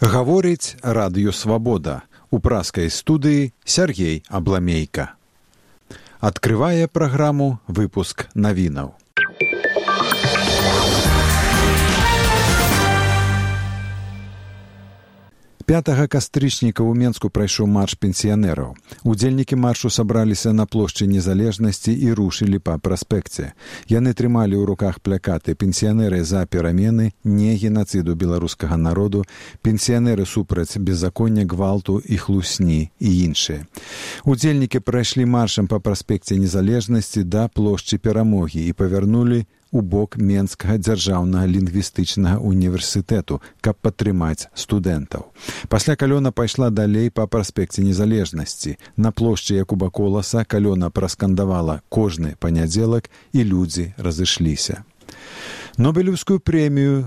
Гаворыць радыё «Свабода». У праскай студыі Сергей Абламейка. Адкрывае праграму выпуск навінаў. 5 кастрычніка ў Менску прайшоў марш пенсіянераў. Удзельнікі маршу сабраліся на плошчы Незалежнасці і рушылі па праспекце. Яны трымалі ў руках плакаты «Пенсіянеры за перамены», «Не генацыду беларускага народу», «Пенсіянеры супраць беззаконня, гвалту і хлусні» і іншыя. Удзельнікі прайшлі маршам па праспекце Незалежнасці да плошчы Перамогі і павярнулі у бок Менскага дзяржаўнага лінгвістычнага універсітэту, каб падтрымаць студэнтаў. Пасля калёна пайшла далей па праспекце Незалежнасці. На плошчы Якуба Коласа калёна праскандавала «Кожны панядзелак» і людзі разышліся. Нобелеўскую прэмію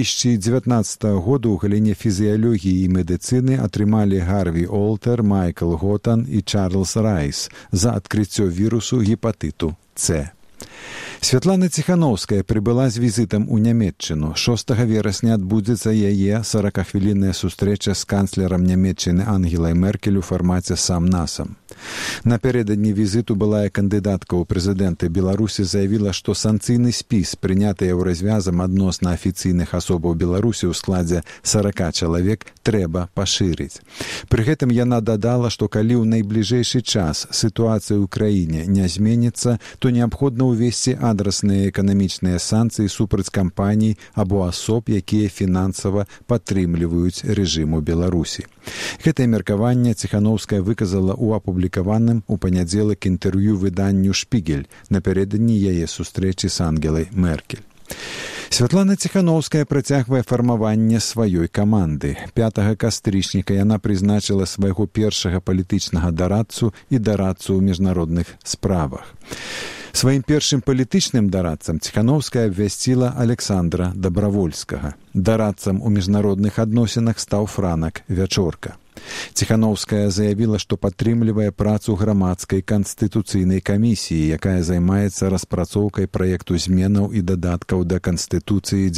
2019 году ў галіне фізіялогіі і медыцыны атрымалі Гарві Олтер, Майкл Готан і Чарльз Райс за адкрыццё вірусу гепатыту С. Святлана Ціхановская прыбыла з візітам у Нямецчыну. 6 верасня адбудзецца яе 40-хвілінная сустрэча з канцлерам Нямецчыны Ангелай Меркель у фармаце сам-насам. Напярэдадні візіту былая кандыдатка ў прэзідэнты Беларусі заявіла, што санкцыйны спіс, прыняты еўразвязам адносна афіцыйных асобаў Беларусі ў складзе 40 чалавек, трэба пашырыць. Пры гэтым яна дадала, што калі ў найбліжэйшы час сітуацыя ў краіне не зменіцца, то неабходна ўвесці адрасныя эканамічныя санкцыі супраць кампаній або асоб, якія фінансава падтрымліваюць рэжым у Беларусі. Гэтае меркаванне Ціхановская выказала ў апублікаваным у панядзелак інтэрв'ю выданню «Шпігель» напярэдадні яе сустрэчы з Ангелай Меркель. Святлана Ціхановская працягвае фармаванне сваёй каманды. 5 кастрычніка яна прызначыла свайго першага палітычнага дарадцу і дарадцу ў міжнародных справах. Сваім першым палітычным дарадцам Ціхановская абвясціла Александра Дабравольскага. Дарадцам у міжнародных адносінах стаў Франак Вячорка. Ціхановская заявіла, што падтрымлівае працу грамадскай канстытуцыйнай камісіі, якая займаецца распрацоўкай праекту зменаў і дадаткаў да Канстытуцыі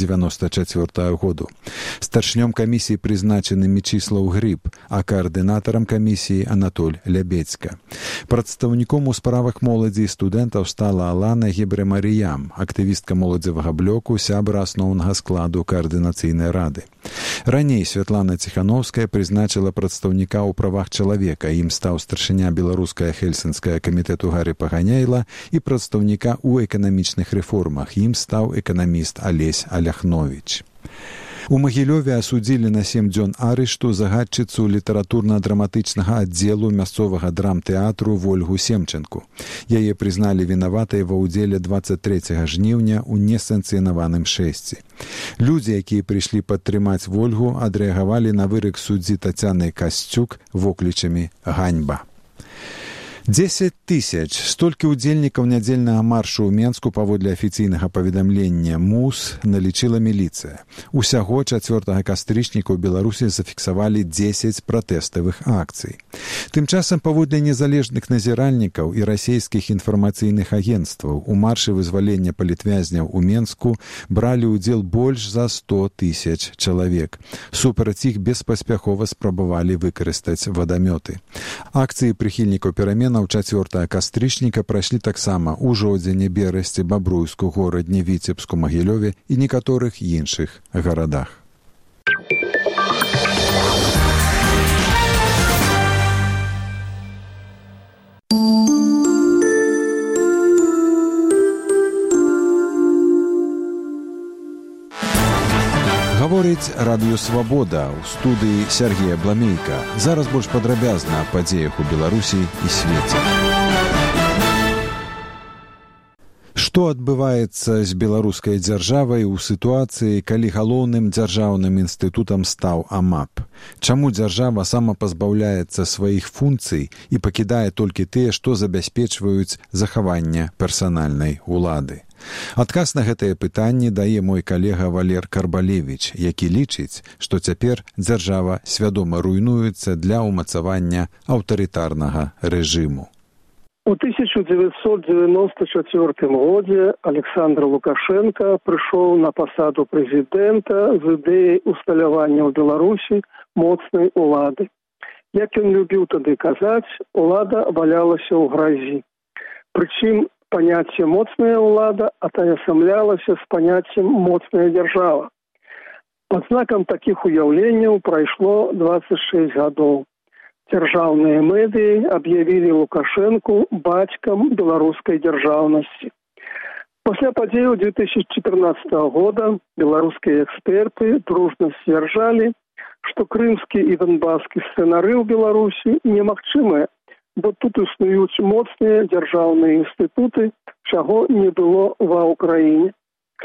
94 году. Старшнём камісіі прызначаны Мечыслаў Грыб, а каардынатарам камісіі Анатоль Лябецька. Прадстаўніком у справах моладзі і студэнтаў стала Алана Гебрэмарыям, актывістка моладзевага блоку, сябра асноўнага складу каардынацыйнай рады. Раней Святлана Ціхановская прызначыла прадстаўніка ў правах чалавека, ім стаў старшыня беларуская хельсінская камітэту Гарі Паганяйла, і прадстаўніка ў эканамічных рэформах, ім стаў эканаміст Алесь Аляхновіч. У Магілёве асудзілі на 7 дзён арышту загадчыцу літаратурна-драматычнага аддзелу мясцовага драмтэатру Вольгу Семченку. Яе прызналі вінаватай ва ўдзеле 23 жніўня ў несанкцыянаваным шэсці. Людзі, якія прыйшлі падтрымаць Вольгу, адрэагавалі на вырак суддзі Тацяны Касцюк воклічамі «Ганьба». 10 000. Столькі ўдзельнікаў нядзельнага маршу ў Менску паводле афіцыйнага паведамлення МУС налічыла міліцыя. Усяго 4 кастрычніка ў Беларусі зафіксавалі 10 пратэставых акцый. Тым часам паводле незалежных назіральнікаў і расійскіх інфармацыйных агенцтваў у маршы вызвалення палітвязняў у Менску бралі ўдзел больш за 100 000 чалавек. Супраць іх беспаспяхова спрабавалі выкарыстаць вадамёты. Акцыі прыхільнікаў перамен у 4 кастрычніка прайшлі таксама ў Жодзіне, Берасці, Бабруйску, Горадні, Віцебску, Магілёве і некаторых іншых гарадах. Гаворыць радыё «Свабода», у студыі Сергей Абламейка. Зараз больш падрабязна аб падзеях у Беларусі і свеце. Што адбываецца з беларускай дзяржавай у сітуацыі, калі галоўным дзяржаўным інстытутам стаў АМАП? Чаму дзяржава самапазбаўляецца сваіх функцый і пакідае толькі тыя, што забяспечваюць захаванне персанальнай улады? Адказ на гэтае пытанне дае мой калега Валер Карбалевіч, які лічыць, што цяпер дзяржава свядома руйнуецца для ўмацавання аўтарытарнага рэжыму. У 1994 годзе Александр Лукашенко прыйшоў на пасаду прэзідэнта з ідэяй усталявання ў Беларусі моцнай улады. Як ён любіў тады казаць, улада валялася ў гразі. Прычым паняцце моцная ўлада атаясамлялася з паняццем моцная дзяржава. Пад знакам такіх уяўленняў прайшло 26 гадоў. Дзяржаўныя медыі аб'явілі Лукашэнку бацькам беларускай дзяржаўнасці. Пасля падзеяў 2014 года беларускія эксперты дружна сцвярджалі, што крымскі і донбаскі сцэнары ў Беларусі немагчымыя, бо тут існуюць моцныя дзяржаўныя інстытуты, чаго не было ва ўкраіне.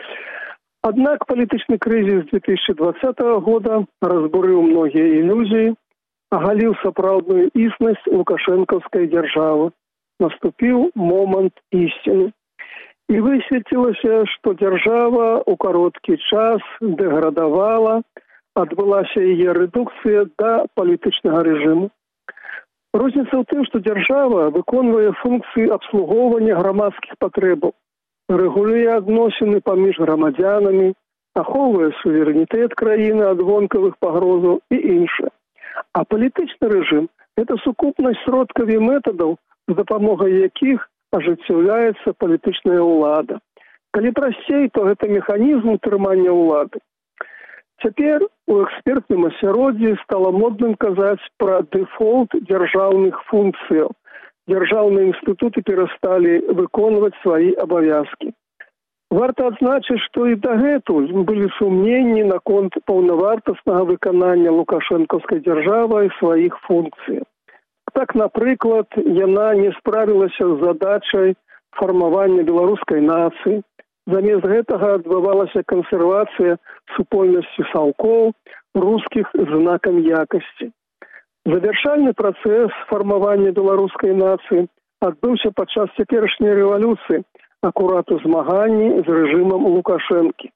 Аднак палітычны крызіс 2020 года разбурыў многія ілюзіі, агаліў сапраўдную існасць лукашэнкаўскай дзяржавы. Наступіў момант ісціны. І высветлілася, што дзяржава ў кароткі час дэградавала, адбылася яе рэдукцыя да палітычнага рэжыму. Розніца ў тым, што дзяржава выконвае функцыі абслугоўвання грамадскіх патрэбаў, рэгулюе адносіны паміж грамадзянамі, ахоўвае суверэнітэт краіны ад вонкавых пагрозаў і іншае. А палітычны рэжым – гэта сукупнасць сродкаў і метадаў, з дапамогай якіх ажыццяўляецца палітычная ўлада. Калі прасцей, то гэта механізм утрымання ўлады. Цяпер у экспертным асяроддзі стала модным казаць пра дэфолт дзяржаўных функцыяў. Дзяржаўныя інстытуты перасталі выконваць свае абавязкі. Варта адзначыць, што і дагэтуль былі сумненні наконт паўнавартаснага выканання лукашэнкаўскай дзяржавай сваіх функцый. Так, напрыклад, яна не справілася з задачай фармавання беларускай нацыі. Замест гэтага адбывалася кансервацыя супольнасці саўкоў, рускіх з знакам якасці. Завяршальны працэс фармавання беларускай нацыі адбыўся падчас цяперашняй рэвалюцыі, акурат у змаганні з рэжымам Лукашэнкі.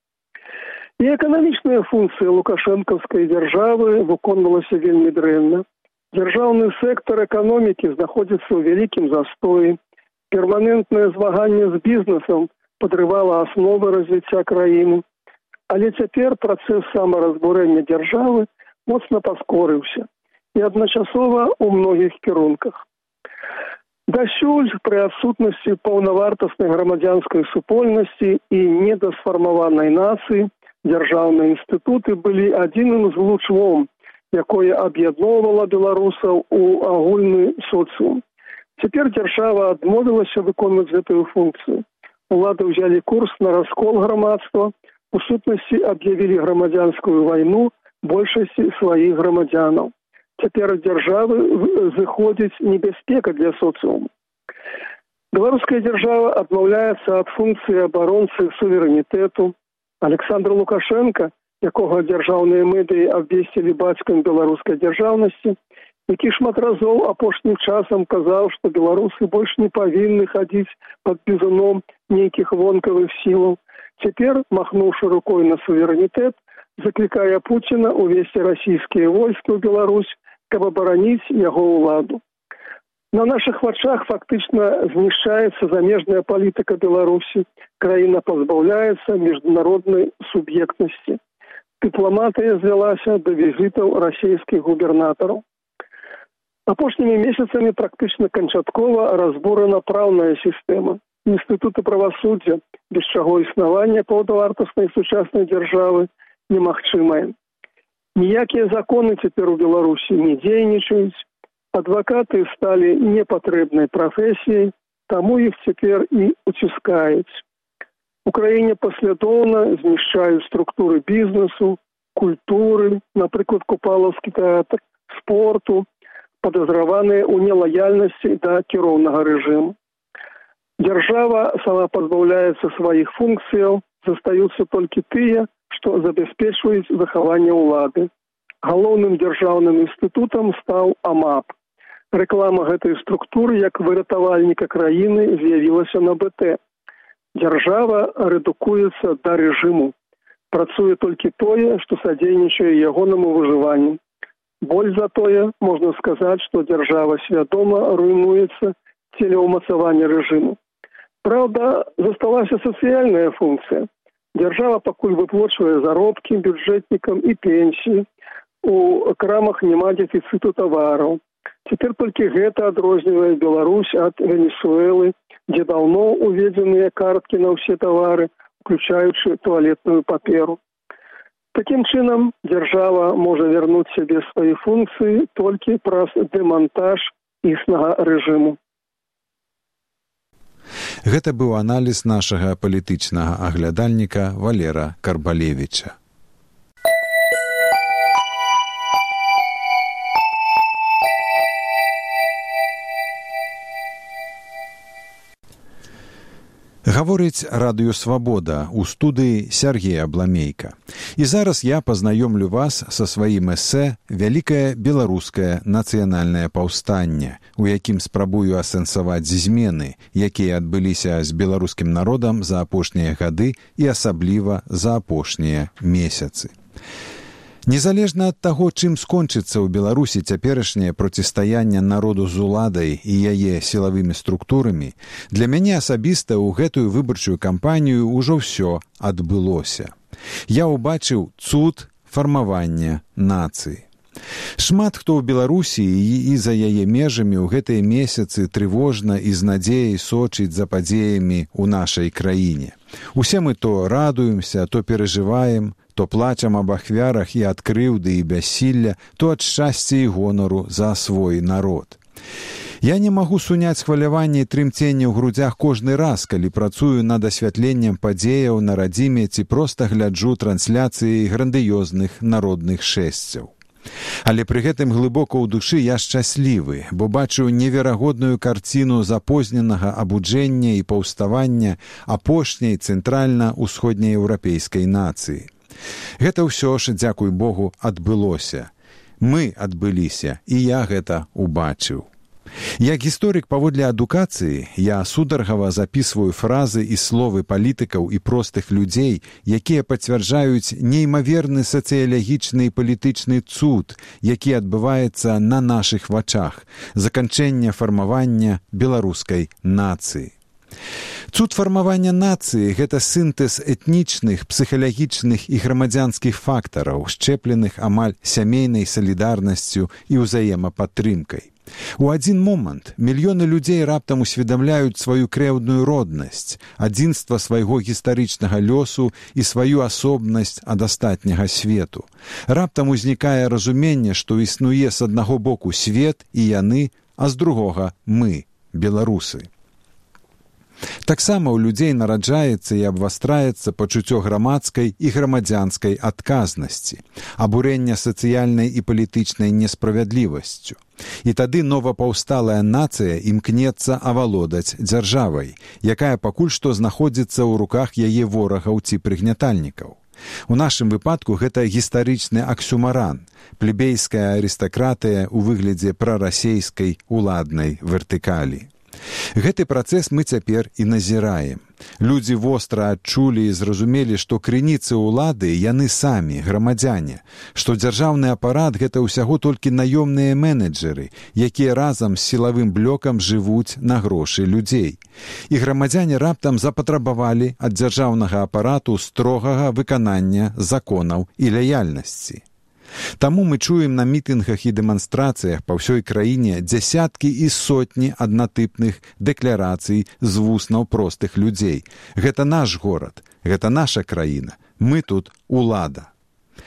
І эканамічная функцыя лукашэнкаўскай дзяржавы выконвалася вельмі дрэнна. Дзяржаўны сектар эканомікі знаходзіцца ў вялікім застоі. Перманентнае змаганне з бізнесам падрывала асновы развіцця краіны. Але цяпер працэс самаразбурэння дзяржавы моцна паскорыўся і адначасова ў многіх кірунках. Дасюль пры адсутнасці паўнавартаснай грамадзянскай супольнасці і недасфармаванай нацыі дзяржаўныя інстытуты былі адзіным злучвом, якое аб'ядноўвала беларусаў у агульны соцыум. Цяпер дзяржава адмовілася выконваць гэтую функцыю. Улады ўзялі курс на раскол грамадства, у сутнасці аб'явілі грамадзянскую вайну большасці сваіх грамадзянаў. Цяпер ад дзяржавы зыходзіць небяспека для соцыуму. Беларуская дзяржава адмаўляецца ад функцыі абаронцы суверэнітэту. Александр Лукашенко, якога дзяржаўныя медыі абвесцілі бацькам беларускай дзяржаўнасці, які шмат разоў апошнім часам казаў, што беларусы больш не павінны хадзіць пад бізуном нейкіх вонкавых сілаў. Цяпер, махнуўшы рукой на суверэнітэт, заклікае Пуціна увесці расійскія войскі ў Беларусь, каб абараніць яго ўладу. На нашых вачах фактычна знішчаецца замежная палітыка Беларусі, краіна пазбаўляецца міжнароднай суб'ектнасці. Дыпламатыя звялася да візітаў расійскіх губернатараў. Апошнімі месяцамі практычна канчаткова разбурана праўная сістэма. Інстытуты правасуддзя, без чаго існавання паўнавартаснай сучаснай дзяржавы немагчымае. Ніякія законы цяпер у Беларусі не дзейнічаюць, адвакаты сталі непатрэбнай прафесіяй, таму іх цяпер і уціскаюць. У краіне паслядоўна знішчаюць структуры бізнесу, культуры, напрыклад, Купалаўскі тэатр, спорту, падазраваныя ў нелаяльнасці да кіроўнага рэжыму. Дзяржава сама пазбаўляецца сваіх функцыяў, застаюцца толькі тыя, што забяспечваюць захаванне ўлады. Галоўным дзяржаўным інстытутам стаў АМАП. Рэклама гэтай структуры як выратавальніка краіны з'явілася на БТ. Дзяржава рэдукуецца да рэжыму. Працуе толькі тое, што садзейнічае ягонаму выжыванню. Боль за тое, можна сказаць, што дзяржава свядома руйнуецца дзеля ўмацавання рэжыму. Праўда, засталася сацыяльная функцыя. Дзяржава пакуль выплачвае заробкі бюджэтнікам і пенсіі, у крамах няма дэфіцыту тавараў. Цяпер толькі гэта адрознівае Беларусь ад Венесуэлы, дзе даўно уведзеныя карткі на ўсе тавары, включаючы туалетную паперу. Такім чынам, дзяржава можа вярнуць сябе свае функцыі толькі праз дэмантаж існага рэжыму. Гэта быў аналіз нашага палітычнага аглядальніка Валера Карбалевіча. Гаворыць Радыё Свабода, у студыі Сергей Абламейка. І зараз я пазнаёмлю вас са сваім эсэ «Вялікае беларускае нацыянальнае паўстанне», у якім спрабую асэнсаваць змены, якія адбыліся з беларускім народам за апошнія гады і асабліва за апошнія месяцы. Незалежна ад таго, чым скончыцца ў Беларусі цяперашняе процістаянне народу з уладай і яе сілавымі структурамі, для мяне асабіста ў гэтую выбарчую кампанію ўжо ўсё адбылося. Я ўбачыў цуд фармавання нацыі. Шмат хто ў Беларусі і за яе межамі ў гэтыя месяцы трывожна і з надзеяй сочыць за падзеямі ў нашай краіне. Усе мы то радуемся, то перажываем, то плачам аб ахвярах і ад крыўды і бяссілля, то ад шчасця і гонару за свой народ. Я не магу суняць хваляванне і трымценне ў грудзях кожны раз, калі працую над асвятленнем падзеяў на радзіме ці проста гляджу трансляцыі грандыёзных народных шэсцяў. Але пры гэтым глыбока ў душы я шчаслівы, бо бачу неверагодную карціну запозненага абуджэння і паўставання апошняй цэнтральна-ўсходнееўрапейскай нацыі. Гэта ўсё ж, дзякуй Богу, адбылося. Мы адбыліся, і я гэта убачыў. Як гісторык паводле адукацыі, я сударгава запісваю фразы і словы палітыкаў і простых людзей, якія пацвярджаюць неймаверны сацыялагічны і палітычны цуд, які адбываецца на нашых вачах, заканчэнне фармавання беларускай нацыі. Цуд фармавання нацыі – гэта сінтэз этнічных, псіхалагічных і грамадзянскіх фактараў, счэпленых амаль сямейнай салідарнасцю і ўзаемападтрымкай. У адзін момант мільёны людзей раптам усведамляюць сваю крэўдную роднасць, адзінства свайго гістарычнага лёсу і сваю асобнасць ад астатняга свету. Раптам узнікае разуменне, што існуе з аднаго боку свет і яны, а з другога мы, беларусы. Таксама ў людзей нараджаецца і абвастраецца пачуццё грамадскай і грамадзянскай адказнасці, абурэння сацыяльнай і палітычнай несправядлівасцю. І тады новапаўсталая нацыя імкнецца авалодаць дзяржавай, якая пакуль што знаходзіцца ў руках яе ворагаў ці прыгнятальнікаў. У нашым выпадку гэта гістарычны аксюмаран, плебейская арыстакратыя ў выглядзе прарасейскай уладнай вертыкалі. Гэты працэс мы цяпер і назіраем. Людзі востра адчулі і зразумелі, што крыніцы ўлады яны самі, грамадзяне, што дзяржаўны апарат – гэта ўсяго толькі наёмныя менеджеры, якія разам з сілавым блокам жывуць на грошы людзей. І грамадзяне раптам запатрабавалі ад дзяржаўнага апарату строгага выканання законаў і лаяльнасці. Таму мы чуем на мітынгах і дэманстрацыях па ўсёй краіне дзясяткі і сотні аднатыпных дэкларацый з вуснаў простых людзей. Гэта наш горад, гэта наша краіна, мы тут улада.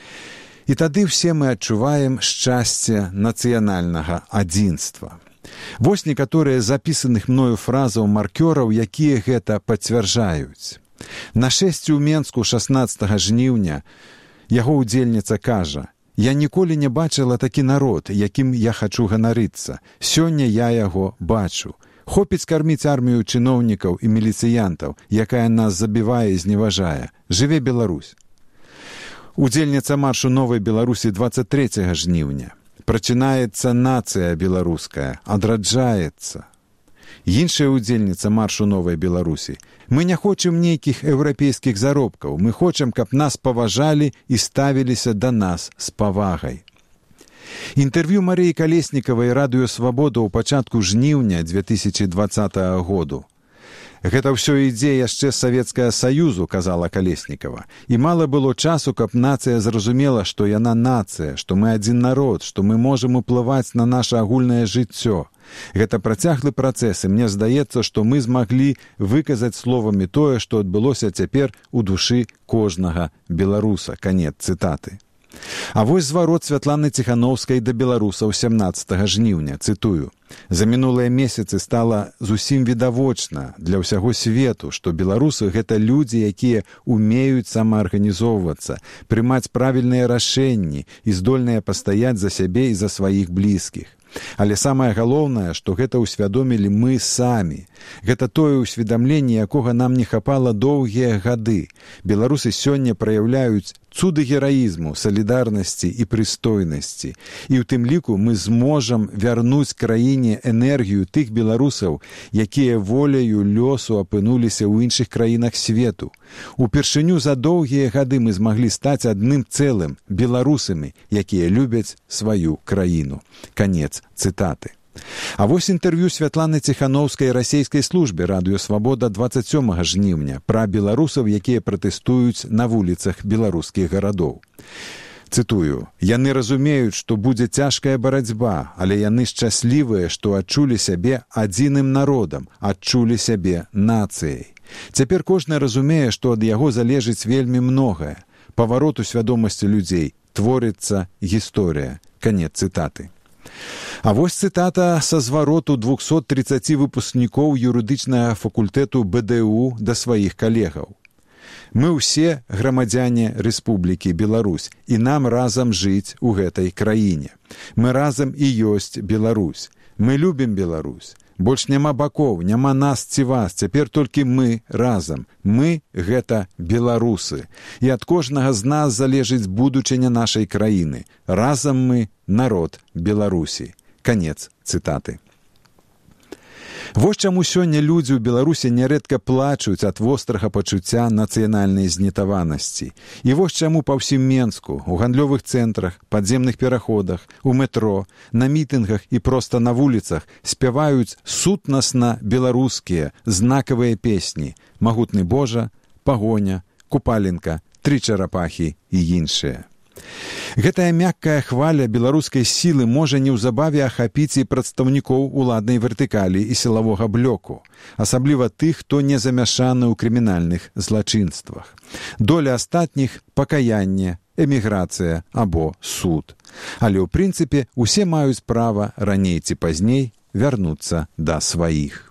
І тады ўсе мы адчуваем шчасце нацыянальнага адзінства. Вось некаторыя запісаных мною фразаў маркёраў, якія гэта пацвярджаюць. На шэсці ў Менску 16 жніўня яго ўдзельніца кажа: «Я ніколі не бачыла такі народ, якім я хачу ганарыцца. Сёння я яго бачу. Хопіць карміць армію чыноўнікаў і міліцыянтаў, якая нас забівае і зневажае. Жыве Беларусь». Удзельніца маршу Новай Беларусі 23 жніўня. Прачынаецца нацыя беларуская, адраджаецца. Іншая удзельніца маршу Новай Беларусі: «Мы не хочам нейкіх еўрапейскіх заробкаў, мы хочам, каб нас паважалі і ставіліся да нас з павагай». Інтэрв'ю Марыі Калеснікавай Радыё Свабода ў пачатку жніўня 2020 году. Гэта ўсё ідзе яшчэ з Савецкага Саюзу, казала Калеснікава. І мала было часу, каб нацыя зразумела, што яна нацыя, што мы адзін народ, што мы можам уплываць на наша агульнае жыццё. Гэта працяглы працэс, і мне здаецца, што мы змаглі выказаць словамі тое, што адбылося цяпер у душы кожнага беларуса. Канец цытаты. А вось зварот Святланы Ціхановскай да беларусаў 17 жніўня, цытую. За мінулыя месяцы стала зусім відавочна для ўсяго свету, што беларусы — гэта людзі, якія умеюць самаарганізоўвацца, прымаць правільныя рашэнні і здольныя пастаяць за сябе і за сваіх блізкіх. Але самае галоўнае, што гэта ўсвядомілі мы самі. Гэта тое ўсведамленне, якога нам не хапала доўгія гады. Беларусы сёння праяўляюць цуды гераізму, салідарнасці і прыстойнасці. І ў тым ліку мы зможам вярнуць краіне энергію тых беларусаў, якія воляю лёсу апынуліся ў іншых краінах свету. Упершыню за доўгія гады мы змаглі стаць адным цэлым, беларусамі, якія любяць сваю краіну. Канец цытаты. А вось інтэрв'ю Святланы Ціхановскай расійскай службе Радыё Свабода 27 жніўня пра беларусаў, якія пратэстуюць на вуліцах беларускіх гарадоў. Цытую. «Яны разумеюць, што будзе цяжкая барацьба, але яны шчаслівыя, што адчулі сябе адзіным народам, адчулі сябе нацыяй. Цяпер кожны разумее, што ад яго залежыць вельмі многае. Паварот у свядомасці людзей, творыцца гісторыя». Канец цытаты. А вось цытата са звароту 230 выпускнікоў юрыдычнага факультэту БДУ да сваіх калегаў. «Мы ўсе грамадзяне Рэспублікі Беларусь, і нам разам жыць у гэтай краіне. Мы разам і ёсць Беларусь. Мы любім Беларусь. Больш няма бакоў, няма нас ці вас, цяпер толькі мы разам. Мы — гэта беларусы. І ад кожнага з нас залежыць будучыня нашай краіны. Разам мы — народ Беларусі». Канец цытаты. Вось чаму сёння людзі ў Беларусі нярэдка плачуць ад вострага пачуцця нацыянальнай знітаванасці. І вось чаму па ўсім Менску, у гандлёвых цэнтрах, падземных пераходах, у метро, на мітынгах і проста на вуліцах спяваюць сутнасна беларускія знакавыя песні «Магутны Божа», «Пагоня», «Купаленка», «Тры чарапахі» і іншыя. Гэтая мяккая хваля беларускай сілы можа неўзабаве ахапіць і прадстаўнікоў уладнай вертыкалі і сілавога блоку, асабліва тых, хто не замяшаны ў крымінальных злачынствах. Доля астатніх — пакаянне, эміграцыя або суд. Але ў прынцыпе усе маюць права раней ці пазней вярнуцца да сваіх.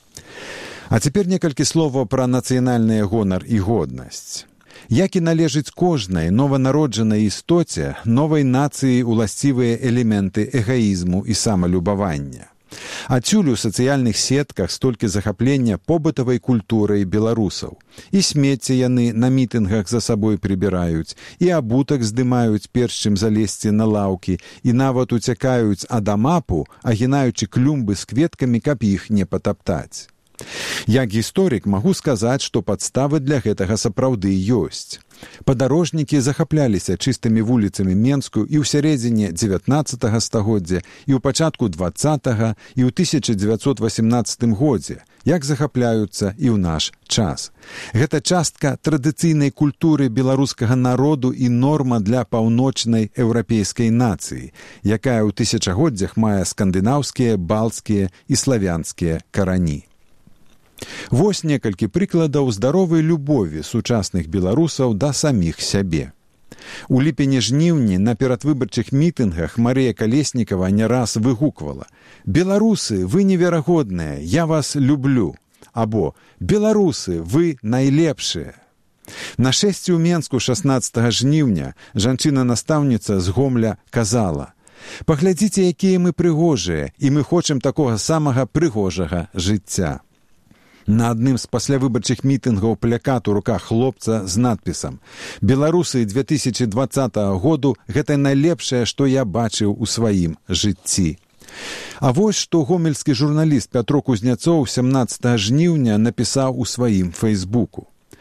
А цяпер некалькі словаў пра нацыянальны гонар і годнасць. Як і належыць кожнай нованароджанай істоце, новай нацыі уласцівыя элементы эгаізму і самалюбавання. Адсюль у сацыяльных сетках столькі захаплення побытавай культурай беларусаў. І смецце яны на мітынгах за сабой прыбіраюць, і абутак здымаюць перш чым залезці на лаўкі, і нават уцякаюць ад амапу, агінаючы клумбы з кветкамі, каб іх не патаптаць. Як гісторык магу сказаць, што падставы для гэтага сапраўды ёсць. Падарожнікі захапляліся чыстымі вуліцамі Менску і ў сярэдзіне 19 стагоддзя, і ў пачатку 20-га, і ў 1918 годзе, як захапляюцца і ў наш час. Гэта частка традыцыйнай культуры беларускага народу і норма для паўночнай еўрапейскай нацыі, якая ў тысячагоддзях мае скандынаўскія, балцкія і славянскія карані. Вось некалькі прыкладаў здаровай любові сучасных беларусаў да саміх сябе. У ліпені-жніўні на перадвыбарчых мітынгах Марыя Калеснікава не раз выгуквала: «Беларусы, вы неверагодныя, я вас люблю!» або «Беларусы, вы найлепшыя!» На шэсці ў Менску 16 жніўня жанчына-настаўніца з Гомля казала: «Паглядзіце, якія мы прыгожыя, і мы хочам такога самага прыгожага жыцця». На адным з паслявыбарчых мітынгаў плакат у руках хлопца з надпісам «Беларусы 2020 году – гэта найлепшае, што я бачыў у сваім жыцці». А вось што гомельскі журналіст Пятро Кузняцоў 17 жніўня напісаў у сваім фэйсбуку.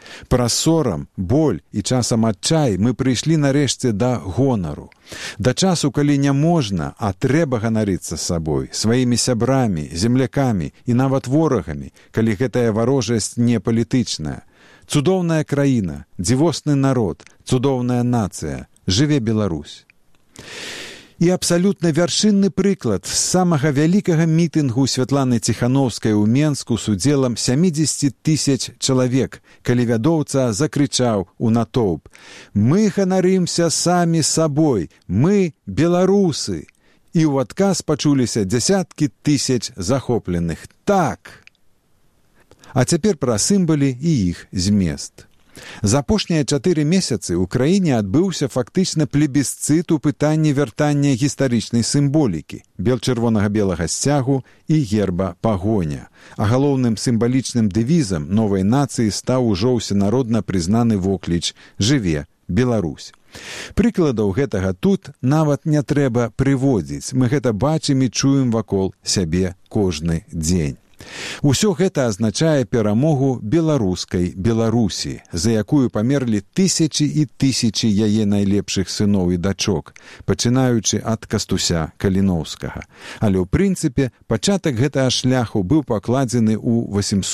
Праз сорам, боль і часам адчай мы прыйшлі нарэшце да гонару. Да часу, калі не можна, а трэба ганарыцца сабой, сваімі сябрамі, землякамі і нават ворагамі, калі гэтая варожасць не палітычная. Цудоўная краіна, дзівосны народ, цудоўная нацыя. Жыве Беларусь. І абсалютна вяршынны прыклад з самага вялікага мітынгу Святланы Ціханаўскай у Менску з удзелам 70 000 чалавек, калі вядоўца закрычаў у натоўп: «Мы ганарымся самі сабой, мы беларусы!» І ў адказ пачуліся дзясяткі тысяч захопленых. Так! А цяпер пра сімвалы і іх змест. За апошнія 4 месяцы ў краіне адбыўся фактычна плебісцыт у пытанні вяртання гістарычнай сімволікі, бел-чырвонага-белага сцягу і герба пагоня. А галоўным сімвалічным дэвізам новай нацыі стаў ужо ўсенародна прызнаны вокліч «Жыве Беларусь». Прыкладаў гэтага тут нават не трэба прыводзіць. Мы гэта бачым і чуем вакол сябе кожны дзень. Усё гэта азначае перамогу беларускай Беларусі, за якую памерлі тысячы і тысячы яе найлепшых сыноў і дачок, пачынаючы ад Кастуся Каліноўскага. Але ў прынцыпе пачатак гэтага шляху быў пакладзены ў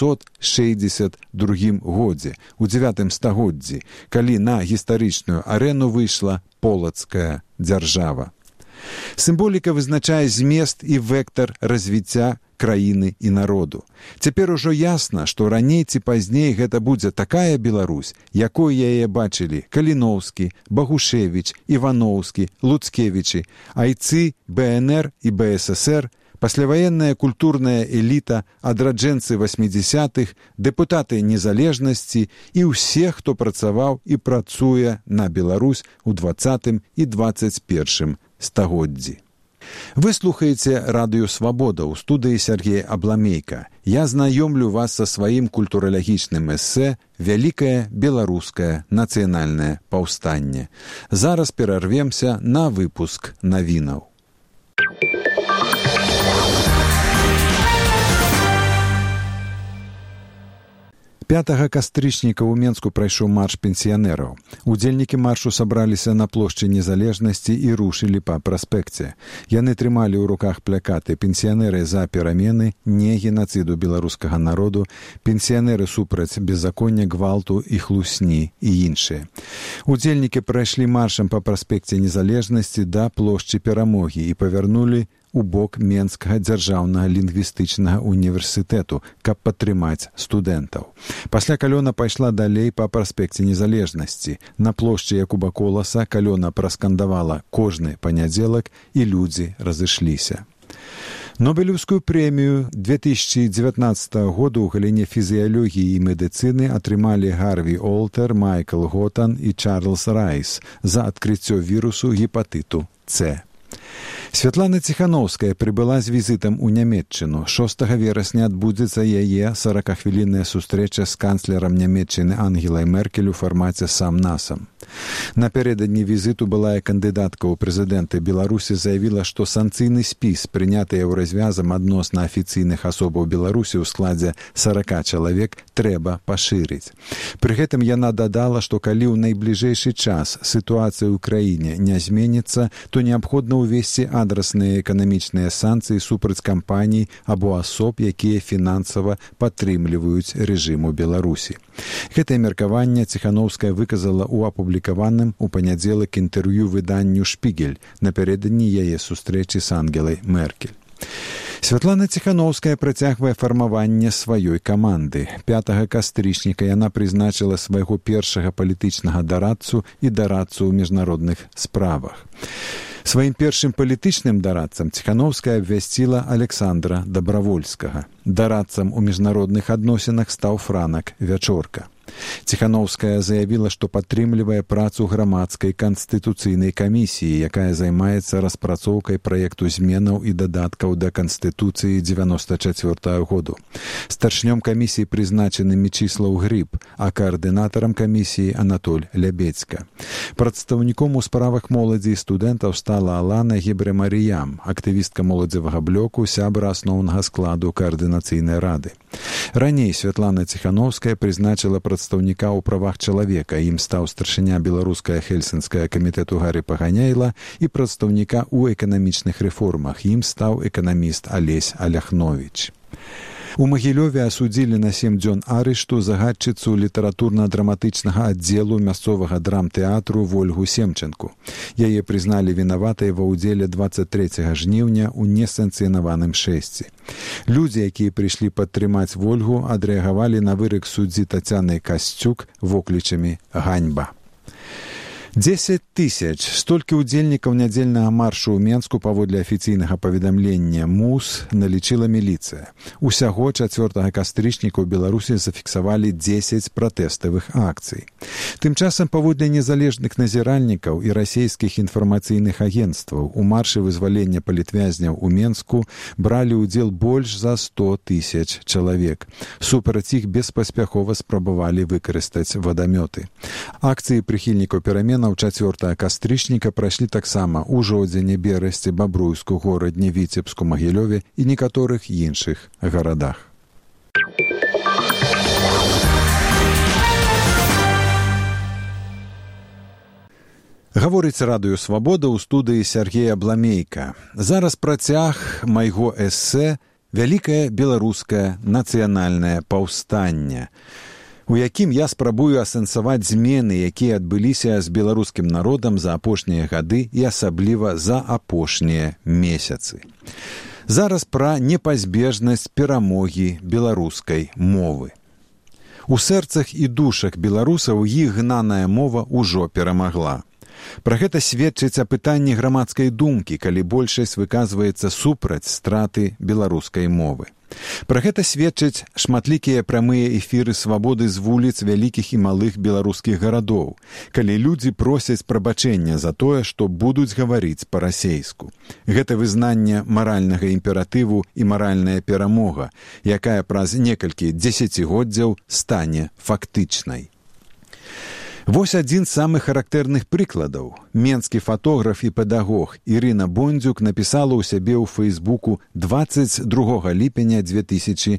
862 годзе, у 9 стагоддзі, калі на гістарычную арэну выйшла полацкая дзяржава. Сімволіка вызначае змест і вектар развіцця краіны і народу. Цяпер ужо ясна, што раней ці пазней гэта будзе такая Беларусь, якой яе бачылі Каліноўскі, Багушевіч, Івановскі, Луцкевічы, айцы БНР і БССР, пасляваенная культурная эліта, адраджэнцы 80-х, дэпутаты незалежнасці і ўсе, хто працаваў і працуе на Беларусь у 20 і 21 стагоддзі. Вы слухаеце радыё «Свабода» ў студыі Сергея Абламейка. Я знаёмлю вас са сваім культуралагічным эсэ «Вялікае беларускае нацыянальнае паўстанне». Зараз перарвемся на выпуск навінаў. 5 кастрычніка ў Менску прайшоў марш пенсіянераў. Удзельнікі маршу сабраліся на плошчы Незалежнасці і рушылі па праспекце. Яны трымалі ў руках плакаты «Пенсіянеры за перамены», «Не генацыду беларускага народу», «Пенсіянеры супраць беззаконня, гвалту і хлусні» і іншыя. Удзельнікі прайшлі маршам па праспекце Незалежнасці да плошчы Перамогі і павярнулі у бок Менскага дзяржаўнага лінгвістычнага універсітэту, каб падтрымаць студэнтаў. Пасля калёна пайшла далей па праспекце Незалежнасці. На плошчы Якуба Коласа калёна праскандавала «Кожны панядзелак» і людзі разышліся. Нобелеўскую прэмію 2019 году ў галіне фізіялогіі і медыцыны атрымалі Гарві Олтер, Майкл Готан і Чарльз Райс за адкрыццё вірусу гепатыту С. Святлана Ціханаўская прыбыла з візітам у Нямецчыну. 6 верасня адбудзецца яе 40-хвілінная сустрэча з канцлерам Нямецчыны Ангелай Меркель у фармаце сам-насам. Напярэдадні візіту былая кандыдатка ў прэзідэнты Беларусі заявіла, што санкцыйны спіс, прыняты еўразвязам адносна афіцыйных асобаў Беларусі ў складзе 40 чалавек, трэба пашырыць. Пры гэтым яна дадала, што калі ў найбліжэйшы час сітуацыя ў краіне не зменіцца, то неабходна ўвесці адрасныя эканамічныя санкцыі супраць кампаній або асоб, якія фінансава падтрымліваюць рэжым у Беларусі. Гэтае меркаванне Ціханаўская выказала ў апублікаваным у панядзелак інтэрв'ю выданню «Шпігель» напярэдадні яе сустрэчы з Ангелай Меркель. Святлана Ціханаўская працягвае фармаванне сваёй каманды. 5 кастрычніка яна прызначыла свайго першага палітычнага дарадцу і дарадцу ў міжнародных справах. Сваім першым палітычным дарадцам Ціханаўская абвясціла Александра Дабравольскага. Дарадцам у міжнародных адносінах стаў Франак Вячорка. Ціханаўская заявіла, што падтрымлівае працу грамадскай канстытуцыйнай камісіі, якая займаецца распрацоўкай праекту зменаў і дадаткаў да Канстытуцыі 94 году. Старшнём камісіі прызначаны Мечыслаў Грыб, а каардынатарам камісіі Анатоль Лябецька. Прадстаўніком у справах моладзі і студэнтаў стала Алана Гебрэмаріям, актывістка моладзевага блоку, сябра асноўнага складу каардынацыйнай рады. Раней Святлана Ціханаўская прызначыла прадстаўніка ў правах чалавека. Ім стаў старшыня беларуская хельсінская камітэту Гарі Паганяйла і прадстаўніка ў эканамічных рэформах. Ім стаў эканаміст Алесь Аляхновіч. У Магілёве асудзілі на 7 дзён арышту загадчыцу літаратурна-драматычнага аддзелу мясцовага драмтэатру Вольгу Семченку. Яе прызналі вінаватай ва ўдзеле 23 жніўня ў несанкцыянаваным шэсці. Людзі, якія прыйшлі падтрымаць Вольгу, адрэагавалі на вырак суддзі Тацяны Касцюк воклічамі «Ганьба». 10 000. Столькі ўдзельнікаў нядзельнага маршу ў Менску паводле афіцыйнага паведамлення МУС налічыла міліцыя. Усяго 4 кастрычніка ў Беларусі зафіксавалі 10 пратэставых акцый. Тым часам паводле незалежных назіральнікаў і расійскіх інфармацыйных агенцтваў у маршы вызвалення палітвязняў у Менску бралі ўдзел больш за 100 000 чалавек. Супраць іх беспаспяхова спрабавалі выкарыстаць вадамёты. Акцыі прыхільнікаў перамен у 4 кастрычніка прайшлі таксама ў Жодзіне, Берасці, Бабруйску, Горадні, Віцебску, Магілёве і некаторых іншых гарадах. Гаворыць Радыё Свабода ў студыі Сяргея Бламейка. Зараз працяг майго эсэ «Вялікае беларускае нацыянальнае паўстанне», у якім я спрабую асэнсаваць змены, якія адбыліся з беларускім народам за апошнія гады і асабліва за апошнія месяцы. Зараз пра непазбежнасць перамогі беларускай мовы. У сэрцах і душах беларусаў іх гнаная мова ўжо перамагла. Пра гэта сведчыць апытанні грамадскай думкі, калі большасць выказваецца супраць страты беларускай мовы. Пра гэта сведчаць шматлікія прамыя эфіры свабоды з вуліц вялікіх і малых беларускіх гарадоў, калі людзі просяць прабачэння за тое, што будуць гаварыць па-расейску. Гэта вызнанне маральнага імператыву і маральная перамога, якая праз некалькі дзесяцігоддзяў стане фактычнай. Вось адзін з самых характэрных прыкладаў. Менскі фатограф і педагог Ірына Бондзюк напісала ў сябе ў Фейсбуку 22 ліпеня 2020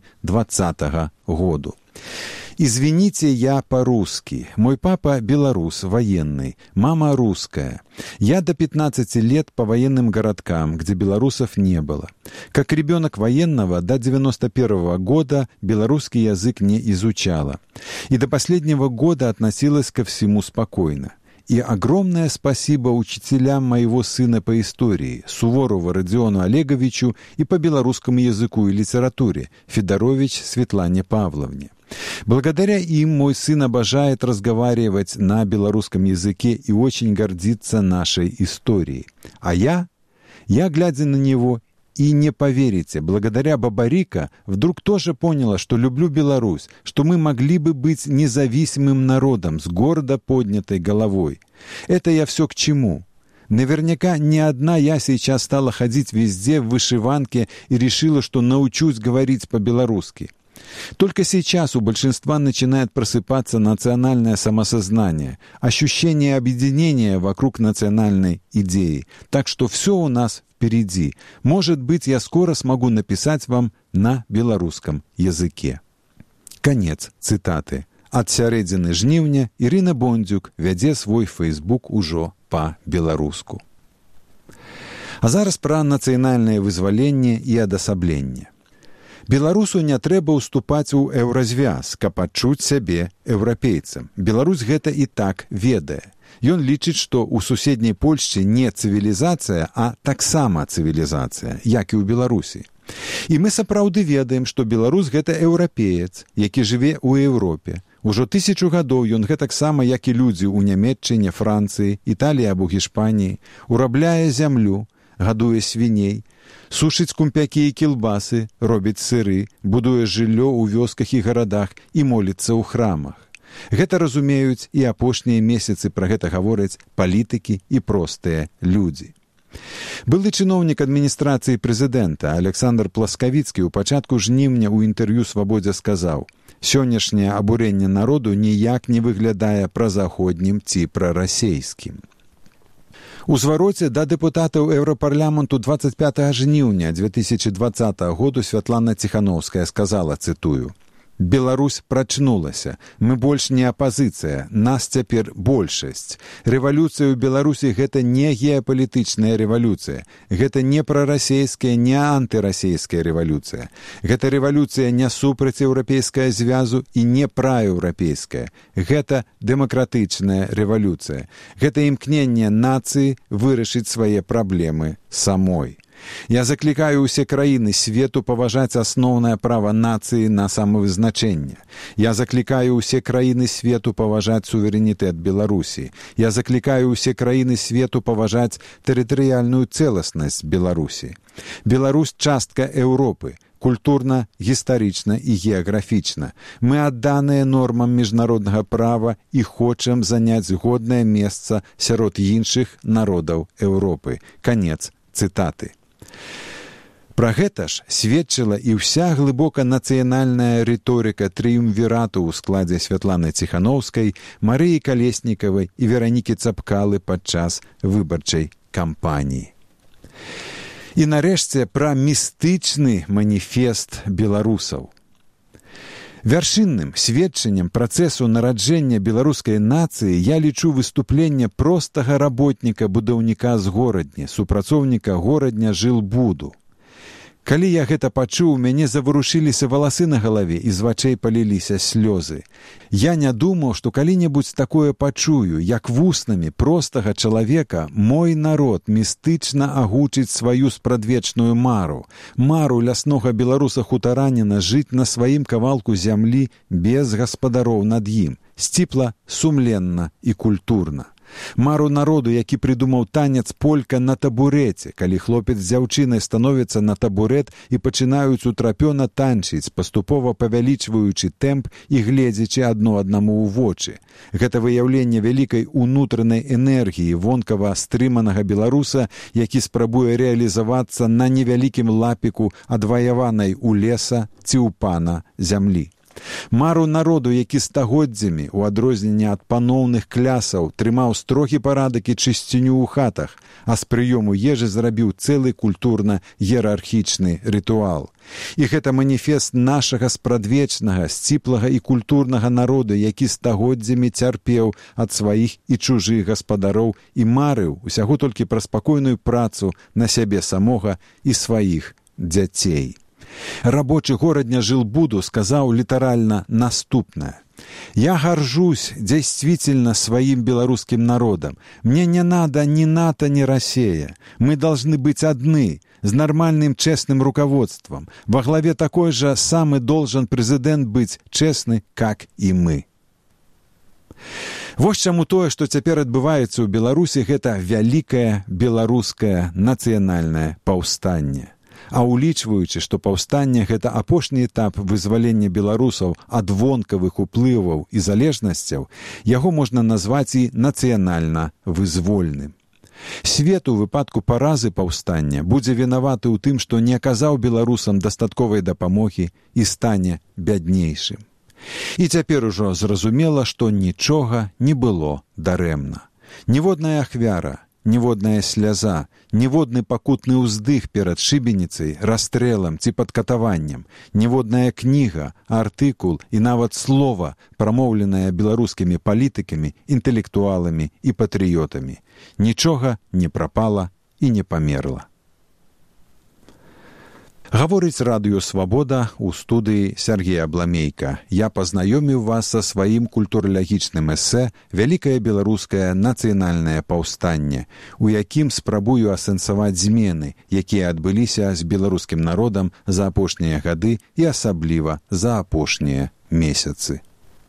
году. «Извините, я по-русски. Мой папа белорус, военный. Мама русская. Я до 15 лет по военным городкам, где белорусов не было. Как ребенок военного до 91 года белорусский язык не изучала. И до последнего года относилась ко всему спокойно. И огромное спасибо учителям моего сына по истории, Суворову Родиону Олеговичу, и по белорусскому языку и литературе, Федорович Светлане Павловне. Благодаря им мой сын обожает разговаривать на белорусском языке и очень гордится нашей историей. А я, глядя на него, и не поверите, благодаря Бабарика вдруг тоже поняла, что люблю Беларусь, что мы могли бы быть независимым народом с гордо поднятой головой. Это я все к чему? Наверняка не одна я сейчас стала ходить везде в вышиванке и решила, что научусь говорить по-белорусски. Только сейчас у большинства начинает просыпаться национальное самосознание, ощущение объединения вокруг национальной идеи. Так что все у нас впереди. Может быть, я скоро смогу написать вам на белорусском языке». Конец цитаты. Ад сярэдзіны жніўня Ірына Бондзюк вядзе свой фейсбук ужо па-беларуску. А зараз пра нацыянальнае вызваленне і адасабленне. Беларусу не трэба ўступаць у еўразвяз, каб адчуць сябе еўрапейцам. Беларусь гэта і так ведае. Ён лічыць, што ў суседняй Польшчы не цывілізацыя, а таксама цывілізацыя, як і ў Беларусі. І мы сапраўды ведаем, што беларус гэта еўрапеец, які жыве ў Еўропе. Ужо 1000 гадоў ён гэтаксама, як і людзі ў Нямецчыне, Францыі, Італіі або Гішпаніі, урабляе зямлю, гадуе свіней, сушыць кумпякі і кілбасы, робіць сыры, будуе жыллё ў вёсках і гарадах і моліцца ў храмах. Гэта разумеюць і апошнія месяцы пра гэта гавораць палітыкі і простыя людзі. Былы чыноўнік адміністрацыі прэзідэнта Александр Пласкавіцкі ў пачатку жніўня ў інтэрв'ю «Свабодзе» сказаў: «Сённяшняе абурэнне народу ніяк не выглядае празаходнім ці прарасейскім». У звароце да дэпутатаў Еўрапарламенту 25 жніўня 2020 году Святлана Ціхановская сказала, цытую: Беларусь прачнулася. Мы больш не апазіцыя, нас цяпер большасць. Рэвалюцыя ў Беларусі гэта не геапалітычная рэвалюцыя. Гэта не прарасейская, не антырасейская рэвалюцыя. Гэта рэвалюцыя не супраць еўрапейскага звязу і не праеўрапейская. Гэта дэмакратычная рэвалюцыя. Гэта імкненне нацыі вырашыць свае праблемы самой. Я заклікаю ўсе краіны свету паважаць асноўнае права нацыі на самавызначэнне. Я заклікаю ўсе краіны свету паважаць суверэнітэт Беларусі. Я заклікаю ўсе краіны свету паважаць тэрытарыяльную цэласнасць Беларусі. Беларусь – частка Еўропы, культурна, гістарычна і геаграфічна. Мы адданыя нормам міжнароднага права і хочам заняць годнае месца сярод іншых народаў Еўропы. Канец цытаты. Пра гэта ж сведчыла і ўся глыбока нацыянальная рыторыка трыумвірату ў складзе Святланы Ціханаўскай, Марыі Калеснікавай і Веранікі Цапкалы падчас выбарчай кампаніі. І нарэшце пра містычны маніфест беларусаў. Вяршынным сведчаннем працэсу нараджэння беларускай нацыі я лічу выступленне простага работніка-будаўніка з горадні, супрацоўніка горадня Жылбуду. Калі я гэта пачуў, мяне заварушыліся валасы на галаве і з вачэй паліліся слёзы. Я не думаў, што калі-небудзь такое пачую, як вуснамі простага чалавека мой народ містычна агучыць сваю спрадвечную мару, мару ляснога беларуса-хутараніна жыць на сваім кавалку зямлі без гаспадароў над ім, сціпла, сумленна і культурна. Мару народу, які прыдумаў танец полька на табурэце, калі хлопец з дзяўчынай становяцца на табурэт і пачынаюць утрапёна танчыць, паступова павялічваючы тэмп і гледзячы адно аднаму ў вочы. Гэта выяўленне вялікай унутранай энергіі вонкава стрыманага беларуса, які спрабуе рэалізавацца на невялікім лапіку адваяванай у леса ці ў пана зямлі. Мару народу, які стагоддзямі, у адрозненне ад паноўных клясаў, трымаў строгі парадак і чысціню ў хатах, а з прыёму ежы зрабіў цэлы культурна-іерархічны рытуал. І гэта маніфест нашага спрадвечнага, сціплага і культурнага народа, які стагоддзямі цярпеў ад сваіх і чужых гаспадароў і марыў усяго толькі пра спакойную працу на сябе самога і сваіх дзяцей. Рабочы горадня Жылбуду сказаў літаральна наступнае. «Я горжусь действительно своим белорусским народом. Мне не надо ни НАТО, ни Россия. Мы должны быть одни, с нормальным честным руководством. Во главе такой же самый должен президент быть честный, как и мы». Вось чаму тое, што цяпер адбываецца ў Беларусі, гэта вялікае беларускае нацыянальнае паўстанне. А улічваючы, што паўстанне – гэта апошні этап вызвалення беларусаў ад вонкавых уплываў і залежнасцяў, яго можна назваць і нацыянальна-вызвольным. Свет у выпадку паразы паўстання будзе вінаваты ў тым, што не аказаў беларусам дастатковай дапамогі і стане бяднейшым. І цяпер ужо зразумела, што нічога не было дарэмна. Ніводная ахвяра, ніводная сляза, ніводны пакутны ўздых перад шыбеніцай, расстрэлам ці падкатаваннем, ніводная кніга, артыкул і нават слова, прамоўленае беларускімі палітыкамі, інтэлектуаламі і патрыётамі. Нічога не прапала і не памерла. Гаворыць радыё «Свабода» у студыі Сергей Абламейка. Я пазнаёміў вас са сваім культуралагічным эсэ «Вялікае беларускае нацыянальнае паўстанне», у якім спрабую асэнсаваць змены, якія адбыліся з беларускім народам за апошнія гады і асабліва за апошнія месяцы.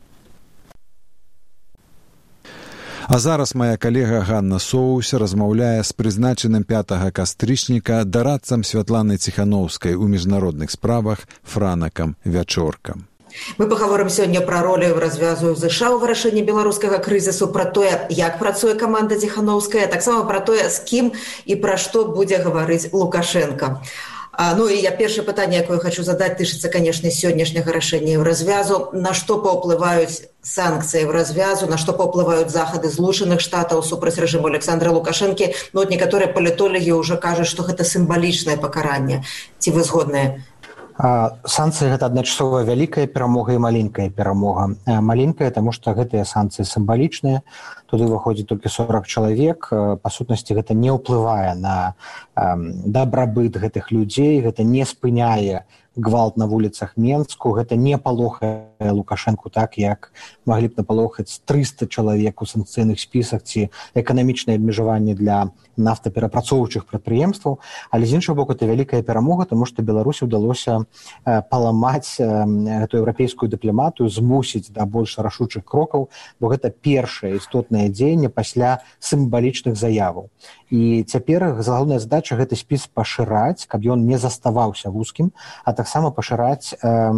А зараз моя калега Ганна Соусь размаўляе з прызначаным 5 кастрычніка дарадцам Святланы Ціханаўскай у міжнародных справах Франакам Вячоркам. Мы паговорым сёння пра ролю развязу ў ЗША ў вырашэнні беларускага крызісу, пра тое, як працуе каманда Ціханаўская, таксама пра тое, з кім і пра што будзе гаварыць Лукашенко. Ну і я першае пытанне, якое хочу задаць, тычыцца, конечно, сённяшняга рашэння ў развязу. На што паўплываюць санкцыі ў развязу, на што паўплываюць захады Злучаных Штатаў супраць рэжыму Александра Лукашэнкі. Ну, некаторыя палітолагі ўжо кажуць, што гэта сімвалічнае пакаранне. Ці вы згодныя Санкцыі гэта адначасова вялікая перамога і маленькая перамога. Маленькая, таму што гэтыя санкцыі сімвалічныя, туды выходзіць толькі 40 чалавек. Па сутнасці гэта не ўплывае на дабрабыт гэтых людзей, гэта не спыняе гвалт на вуліцах Менску, гэта не палохае Лукашэнку так, як маглі б напалохаць 300 чалавек у санкцыйных спісах ці эканамічныя абмежаванні для нафтаперапрацоўчых прадпрыемстваў, але з іншага боку, это вялікая перамога, таму што Беларусі ўдалося паламаць эту еўрапейскую дыпламатыю, змусіць да больш рашучых крокаў, бо гэта першае істотнае дзеянне пасля сімвалічных заяваў. І цяпер галоўная задача гэты спіс пашыраць, каб ён не заставаўся вузкім, а таксама пашыраць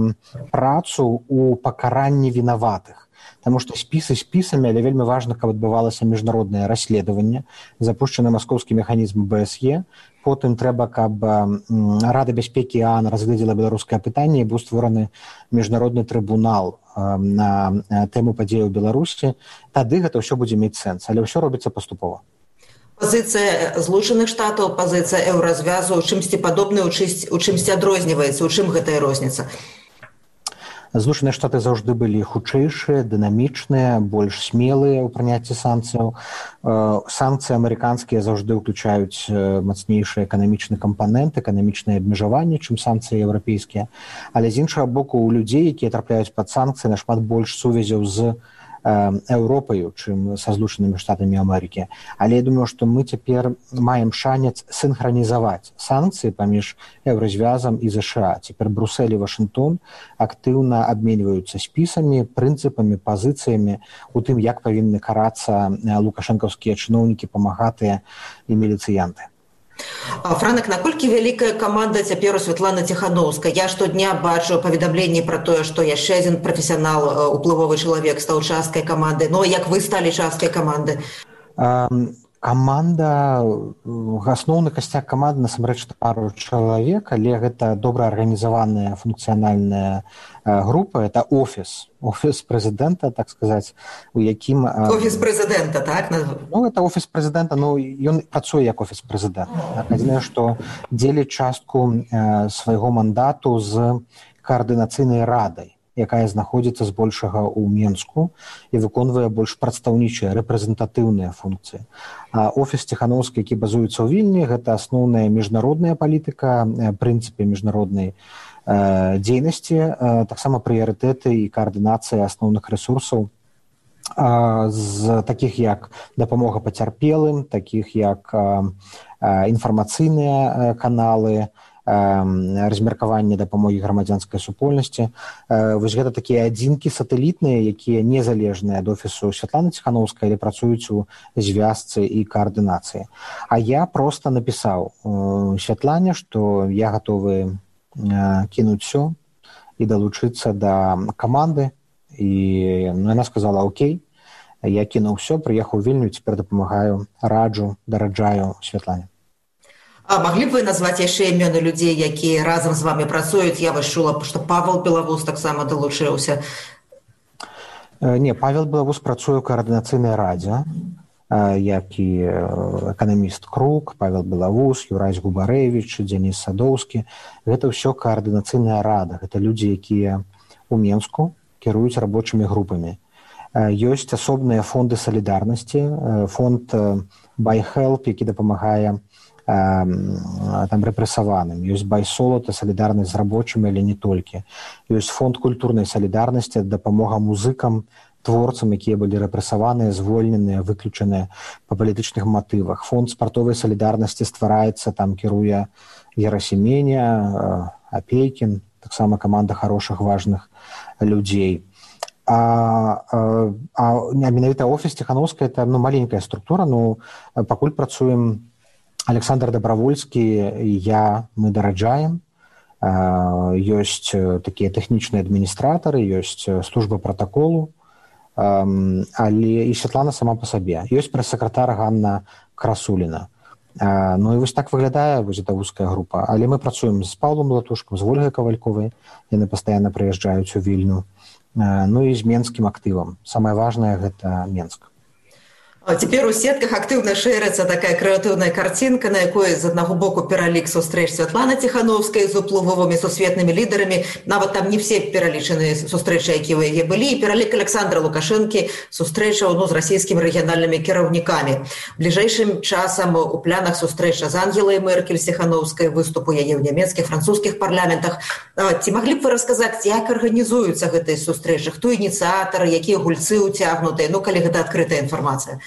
працу ў пакаранні вінаватых. Таму што спісы спісамі, але вельмі важна, каб адбывалася міжнароднае расследаванне, запушчаны маскоўскі механізм БСЕ, потым трэба, каб Рада бяспекі ААН разгледзела беларускае пытанне і быў створаны міжнародны трыбунал на тэму падзеяў Беларусі, тады гэта ўсё будзе мець сэнс, але ўсё робіцца паступова. Пазіцыя Злучаных Штатаў, пазіцыя еўразвязу, у чымсьці падобная, у чымсьці адрозніваецца, у чым гэтая розніца? Злучаныя Штаты заўжды былі хутчэйшыя, дынамічныя, больш смелыя ў прыняцці санкцыяў. Санкцыі амерыканскія заўжды ўключаюць мацнейшы эканамічны кампанент, эканамічныя абмежаванні, чым санкцыі еўрапейскія. Але з іншага боку, у людзей, якія трапляюць пад санкцыі, нашмат больш сувязяў з Еўропаю, чым са Злучанымі Штатамі Амерыкі. Але я думаю, што мы цяпер маем шанец сінхранізаваць санкцыі паміж Еўразвязам і ЗША. Цяпер Брюссель і Вашынгтон актыўна абменьваюцца спісамі, прынцыпамі, пазіцыямі у тым, як павінны карацца лукашэнкаўскія чыноўнікі, памагатыя і міліцыянты. Франак, наколькі вялікая каманда цяпер у Святланы Ціханаўскай? Я штодня бачу паведамленні пра тое, што яшчэ адзін прафесіянал, уплывовы чалавек стаў часткай каманды. Ну, як вы сталі часткай каманды? Каманда, асноўны касцяк каманды, насамрэч, пару чалавек, але гэта добра арганізаваная функцыянальная група, это офіс прэзідэнта, так сказаць, у якім... Офіс прэзідэнта, так? Ну, это офіс прэзідэнта, ну, ён працуе як офіс прэзідэнта. Адзінае, што дзеліць частку свайго мандату з каардынацыйнай радай, якая знаходзіцца збольшага ў Менску і выконвае больш прадстаўнічыя, рэпрэзентатыўныя функцыі. А офіс Ціханаўскай, які базуецца ў Вільні, гэта асноўная міжнародная палітыка, прынцыпы міжнароднай дзейнасці, таксама прыярытэты і каардынацыя асноўных рэсурсаў, з такіх як дапамога пацярпелым, такіх як інфармацыйныя каналы, размеркаванне дапамогі грамадзянскай супольнасці. Вось гэта такія адзінкі сатэлітныя, якія незалежныя ад офісу Святланы Ціханаўскай, але працуюць у звязцы і каардынацыі. А я проста напісаў Святлане, што я гатовы кінуць усё і далучыцца да каманды. І яна сказала: «Окей». Я кінуў усё, прыехаў у Вільню, цяпер дапамагаю, дараджаю Святлане. А маглі б вы назваць яшчэ імёны людзей, якія разам з вамі працуюць? Я вось чула, што Павел Белавус таксама далучыўся. Не, Павел Белавус працуе ў каардынацыйнай радзе, як і эканаміст Крук, Павел Белавус, Юрась Губарэвіч, Дзеніс Садоўскі. Гэта ўсё каардынацыйная рада. Гэта людзі, якія ў Менску кіруюць рабочымі групамі. Ёсць асобныя фонды салідарнасці, фонд Buy Help, які дапамагае там рэпрэсаваным. Ёсць Байсолата, салідарнасць з рабочымі, але не толькі. Ёсць фонд культурнай салідарнасці, дапамога музыкам, творцам, якія былі рэпрэсаваныя, звольненыя, выключаныя па палітычных матывах. Фонд спартовай салідарнасці ствараецца, там кіруе Герасіменя, Апейкін, таксама каманда хорошых, важных людзей. А менавіта офіс Ціханаўскай — это маленькая структура, пакуль працуем Александр Добравольскі і я, мы дараджаем. Ёсць такія тэхнічныя адміністратары, ёсць служба пратаколу, але і Святлана сама па сабе. Ёсць прэс-сакратар Ганна Красуліна. Ну і вось так выглядае вось эта вузкая група. Але мы працуем з Паўлом Латушкам, з Вольгай Кавальковай, яны пастаянна прыязджаюць у Вільню. Ну і з менскім актывам. Самае важнае — гэта Менск. Цяпер у сетках актыўна шэрыцца такая крэатыўная карцінка, на якой з аднаго боку пералік сустрэч Святланы Ціхановскай з уплывовымі сусветнымі лідарамі, нават там не все пералічаны сустрэчы, якія ў яе былі, і пералік Александра Лукашэнкі сустрэчаў з расійскімі рэгіянальнымі кіраўнікамі. Бліжэйшым часам у планах сустрэча з Ангелай Меркель Ціхановскай, выступу яе ў нямецкіх, французскіх парламентах. Ці маглі б вы расказаць, як арганізуюцца гэтыя сустрэчы, хто ініцыятары, якія гульцы ўцягнутыя, калі гэта адкрытая інфармацыя?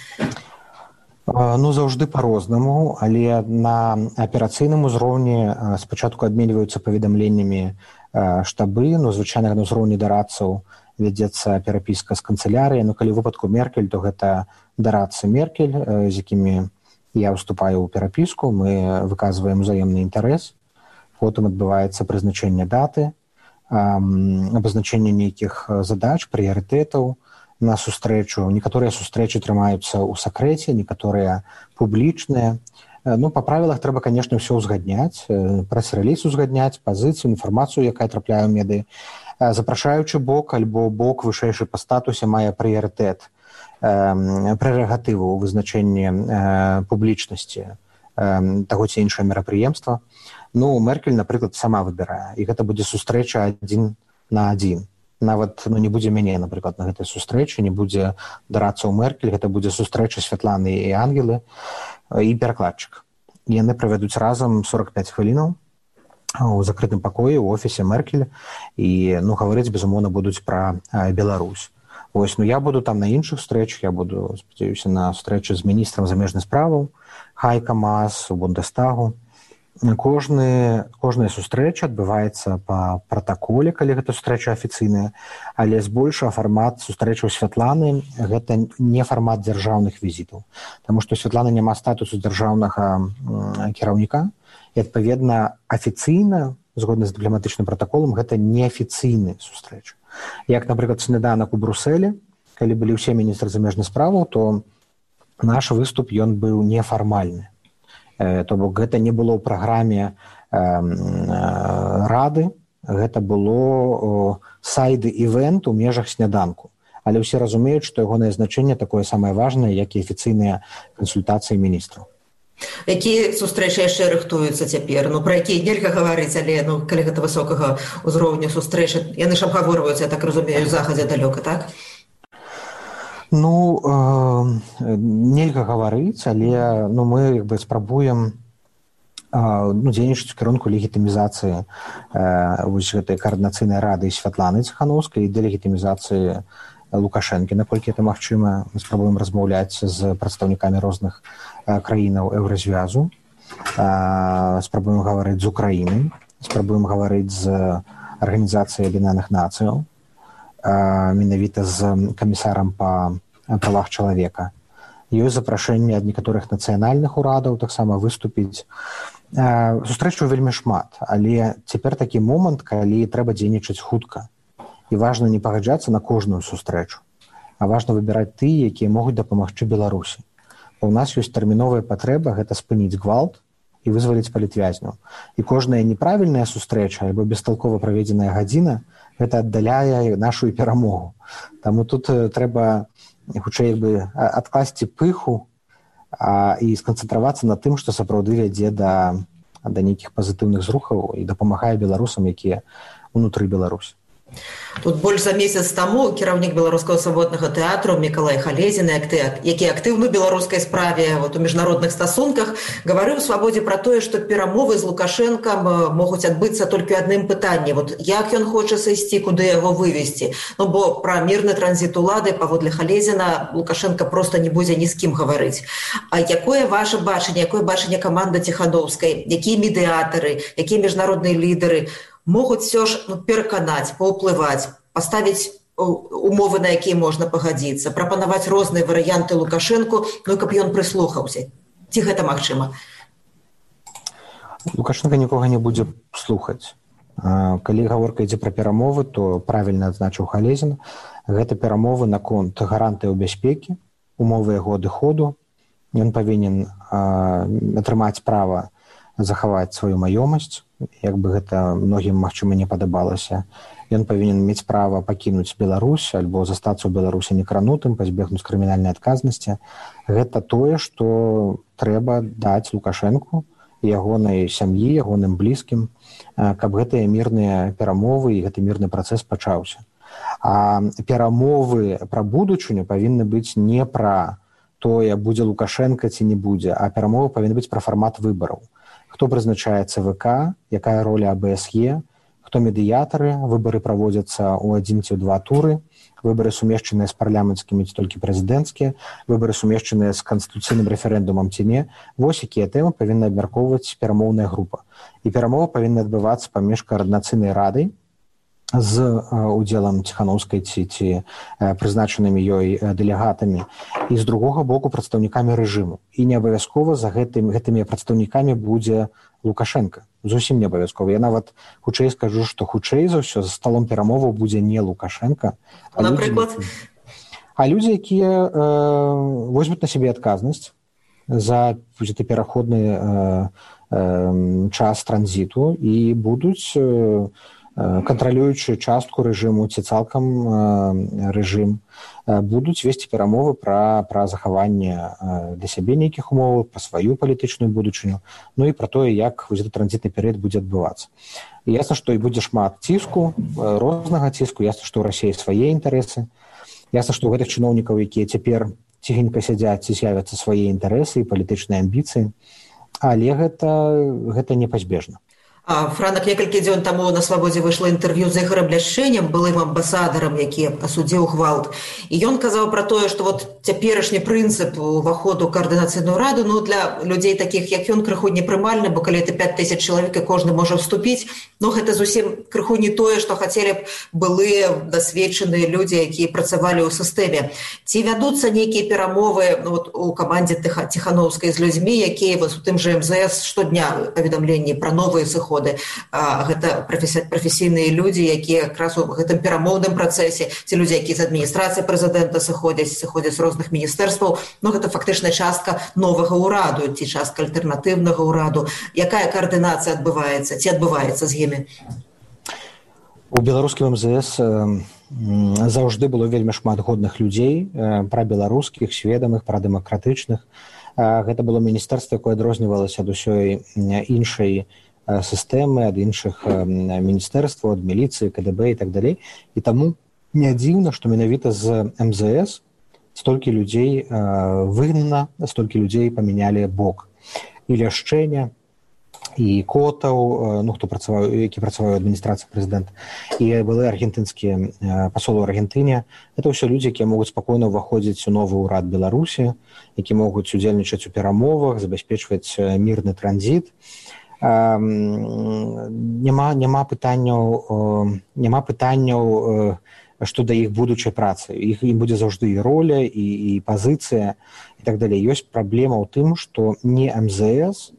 Заўжды па-рознаму, але на аперацыйным узроўні спачатку абменьваюцца паведамленнямі штабы, звычайна на ўзроўні дарадцаў вядзецца перапіска з канцылярыяй, калі ў выпадку Меркель, то гэта дарадцы Меркель, з якімі я ўступаю ў перапіску, мы выказваем узаемны інтарэс, потым адбываецца прызначэнне даты, абазначэнне нейкіх задач, прыярытэтаў на сустрэчу. Некаторыя сустрэчы трымаюцца ў сакрэце, некаторыя публічныя. Па правілах трэба, канешне, ўсё ўзгадняць, прэс-рэліз узгадняць, пазіцыю, інфармацыю, якая трапляе ў медыі. Запрашаючы бок альбо бок вышэйшы па статусе мае прыярытэт, прэрагатыву ў вызначэнні публічнасці таго ці іншае мерапрыемства. Меркель, напрыклад, сама выбірае, і гэта будзе сустрэча 1 на 1. Нават не будзе мяне, напрыклад, на гэтай сустрэчы, не будзе дарадцаў Меркель, гэта будзе сустрэча Святланы і Ангелы і перакладчык. Яны правядуць разам 45 хвілінаў у закрытым пакоі ў офісе Меркель і гаварыць, безумоўна, будуць пра Беларусь. Я буду там на іншых сустрэчах, я буду, спадзяюся, на сустрэчы з міністрам замежных справаў Хайка Маас у Бундестагу. Кожная сустрэча адбываецца па пратаколе, калі гэта сустрэча афіцыйная, але збольшага фармат сустрэчаў Святланы гэта не фармат дзяржаўных візітаў, таму што Святлана няма статусу дзяржаўнага кіраўніка, і адпаведна афіцыйна, згодна з дыпламатычным пратаколам, гэта неафіцыйны сустрэч. Як, напрыклад, сняданак у Брусэлі, калі былі ўсе міністры замежных справаў, то наш выступ ён быў нефармальны. То бок гэта не было ў праграме рады, гэта было сайд-івент у межах сняданку. Але ўсе разумеюць, што ягонае значэнне такое самае важнае, як і афіцыйныя кансультацыі міністраў. Якія сустрэчы яшчэ рыхтуюцца цяпер? Пра якія нельга гаварыць, але калі гэта высокага ўзроўню сустрэчы, яны ж абгаворваюцца, я так разумею, захадзе далёка, так? Нельга гаварыць, але мы спрабуем дзейнічаць у кірунку легітымізацыі гэтай каардынацыйнай рады Святланы Ціхановскай і дэлегітымізацыі Лукашэнкі, наколькі гэта магчыма. Мы спрабуем размаўляць з прадстаўнікамі розных краінаў Еўразвязу, спрабуем гаварыць з Украінай, спрабуем гаварыць з Арганізацыяй Аб'яднаных Нацыяў, менавіта з камісарам па правах чалавека. Ёсць запрашэнне ад некаторых нацыянальных урадаў таксама выступіць. Сустрэчаў вельмі шмат, але цяпер такі момант, калі трэба дзейнічаць хутка. І важна не пагаджацца на кожную сустрэчу, а важна выбіраць тыя, якія могуць дапамагчы Беларусі. У нас ёсць тэрміновая патрэба гэта спыніць гвалт і вызваліць палітвязняў. І кожная неправільная сустрэча альбо бесталкова праведзеная гадзіна гэта аддаляе нашу перамогу. Таму тут трэба хутчэй адкласці пыху і сканцэнтравацца на тым, што сапраўды вядзе да нейкіх пазітыўных зрухаў і дапамагае беларусам, якія ўнутры Беларусі. Тут больш за месяц таму кіраўнік беларускага свабоднага тэатру Мікалай Халезін, які актыўны у беларускай справе у міжнародных стасунках, гаварыў у свабодзе пра тое, што перамовы з Лукашэнкам могуць адбыцца толькі адным пытанні. Як ён хоча сысці, куды яго вывесці? Бо пра мірны транзіт улады, паводле Халезіна, Лукашэнка проста не будзе ні з кім гаварыць. А якое ваше бачанне, якое бачанне каманды Ціхановскай, якія медыятары, якія міжнародныя лідары могуць все ж пераканаць, паўплываць, паставіць умовы, на якія можна пагадзіцца, прапанаваць розныя варыянты Лукашэнку, каб ён прыслухаўся. Ці гэта магчыма? Лукашенко нікога не будзе слухаць. Калі гаворка ідзе пра перамовы, то правільна адзначыў Халезін, гэта перамовы наконт гарантыяў бяспекі, умовы яго адыходу. Ён павінен атрымаць права захаваць сваю маёмасць, як бы гэта многім, магчыма, не падабалася. ён павінен мець права пакінуць Беларусь альбо застацца ў Беларусі некранутым, пазбегнуць крымінальнай адказнасці. Гэта тое, што трэба даць Лукашэнку, ягонай сям'і, ягоным блізкім, каб гэтыя мірныя перамовы і гэты мірны працэс пачаўся. А перамовы пра будучыню павінны быць не пра тое, будзе Лукашэнка ці не будзе, а перамовы павінны быць пра фармат выбараў. Хто прызначае ЦВК, якая роля АБСЕ, хто медыятары, выбары праводзяцца ў 1 ці 2 туры, выбары сумешчаныя з парламенцкімі ці толькі прэзідэнцкія, выбары сумешчаныя з канстытуцыйным рэферэндумам ці не. Вось якія тэмы павінна абмяркоўваць перамоўная група. І перамовы павінны адбывацца паміж каардынацыйнай радай з удзелам Ціханаўскай ці прызначанымі ёй дэлегатамі і з другога боку прадстаўнікамі рэжыму. І не абавязкова за гэтымі прадстаўнікамі будзе Лукашенко. Зусім не абавязкова. Я нават хутчэй скажу, што хутчэй за ўсё за сталом перамоваў будзе не Лукашенко, а людзі, якія возьмуць на сябе адказнасць за гэты пераходны час транзіту і будуць кантралюючы частку рэжыму ці цалкам рэжым, будуць весці перамовы пра захаванне для сябе нейкіх умоваў, пра сваю палітычную будучыню, ну і пра тое, як гэты транзітны перыяд будзе адбывацца. І ясна, што і будзе шмат ціску, рознага ціску, ясна, што ў Расіі свае інтарэсы, ясна, што ў гэтых чыноўнікаў, якія цяпер ціхенька сядзяць, ці з'явяцца свае інтарэсы і палітычныя амбіцыі, але гэта непазбежна. Франак, некалькі дзён таму на Свабодзе выйшла інтэрв'ю з Ігорам Ляшчэнем, былым амбасадарам, які асудзіў гвалт. І ён казаў пра тое, што цяперашні прынцып уваходу ў каардынацыйную раду для людзей такіх, як ён, крыху непрымальны, бо калі это 5000 чалавек і кожны можа ўступіць, гэта зусім крыху не тое, што хацелі б былыя дасведчаныя людзі, якія працавалі ў сістэме. Ці вядуцца нейкія перамовы у камандзе Ціханаўскай з людзьмі, якія у тым жа МЗС штодня паведамленні пра новыя сыходы? Гэта прафесійныя людзі, якія якраз у гэтым перамоўным працэсе, ці людзі, якія з адміністрацыі прэзідэнта сыходзяць з розных міністэрстваў, гэта фактычна частка новага ўраду ці частка альтэрнатыўнага ўраду. Якая каардынацыя адбываецца, ці адбываецца з імі? У беларускім МЗС заўжды было вельмі шмат годных людзей, прабеларускіх, сведамых, прадэмакратычных. Гэта было міністэрства, якое адрознівалася ад усёй іншай сістэмы, ад іншых міністэрстваў, ад міліцыі, КДБ і так далей. І таму не дзіўна, што менавіта з МЗС столькі людзей выгнана, столькі людзей памянялі бок. І Ляшчэня, і Котаў, які працаваў у адміністрацыі прэзідэнта, і былі аргентынскія пасолы ў Аргентыне. Гэта ўсё людзі, якія могуць спакойна ўваходзіць у новы ўрад Беларусі, які могуць удзельнічаць у перамовах, забяспечваць мірны транзіт. Няма пытанняў што да іх будучай працы. Ім будзе заўжды і роля, і пазіцыя, і так далей. Ёсць праблема ў тым, што не МЗС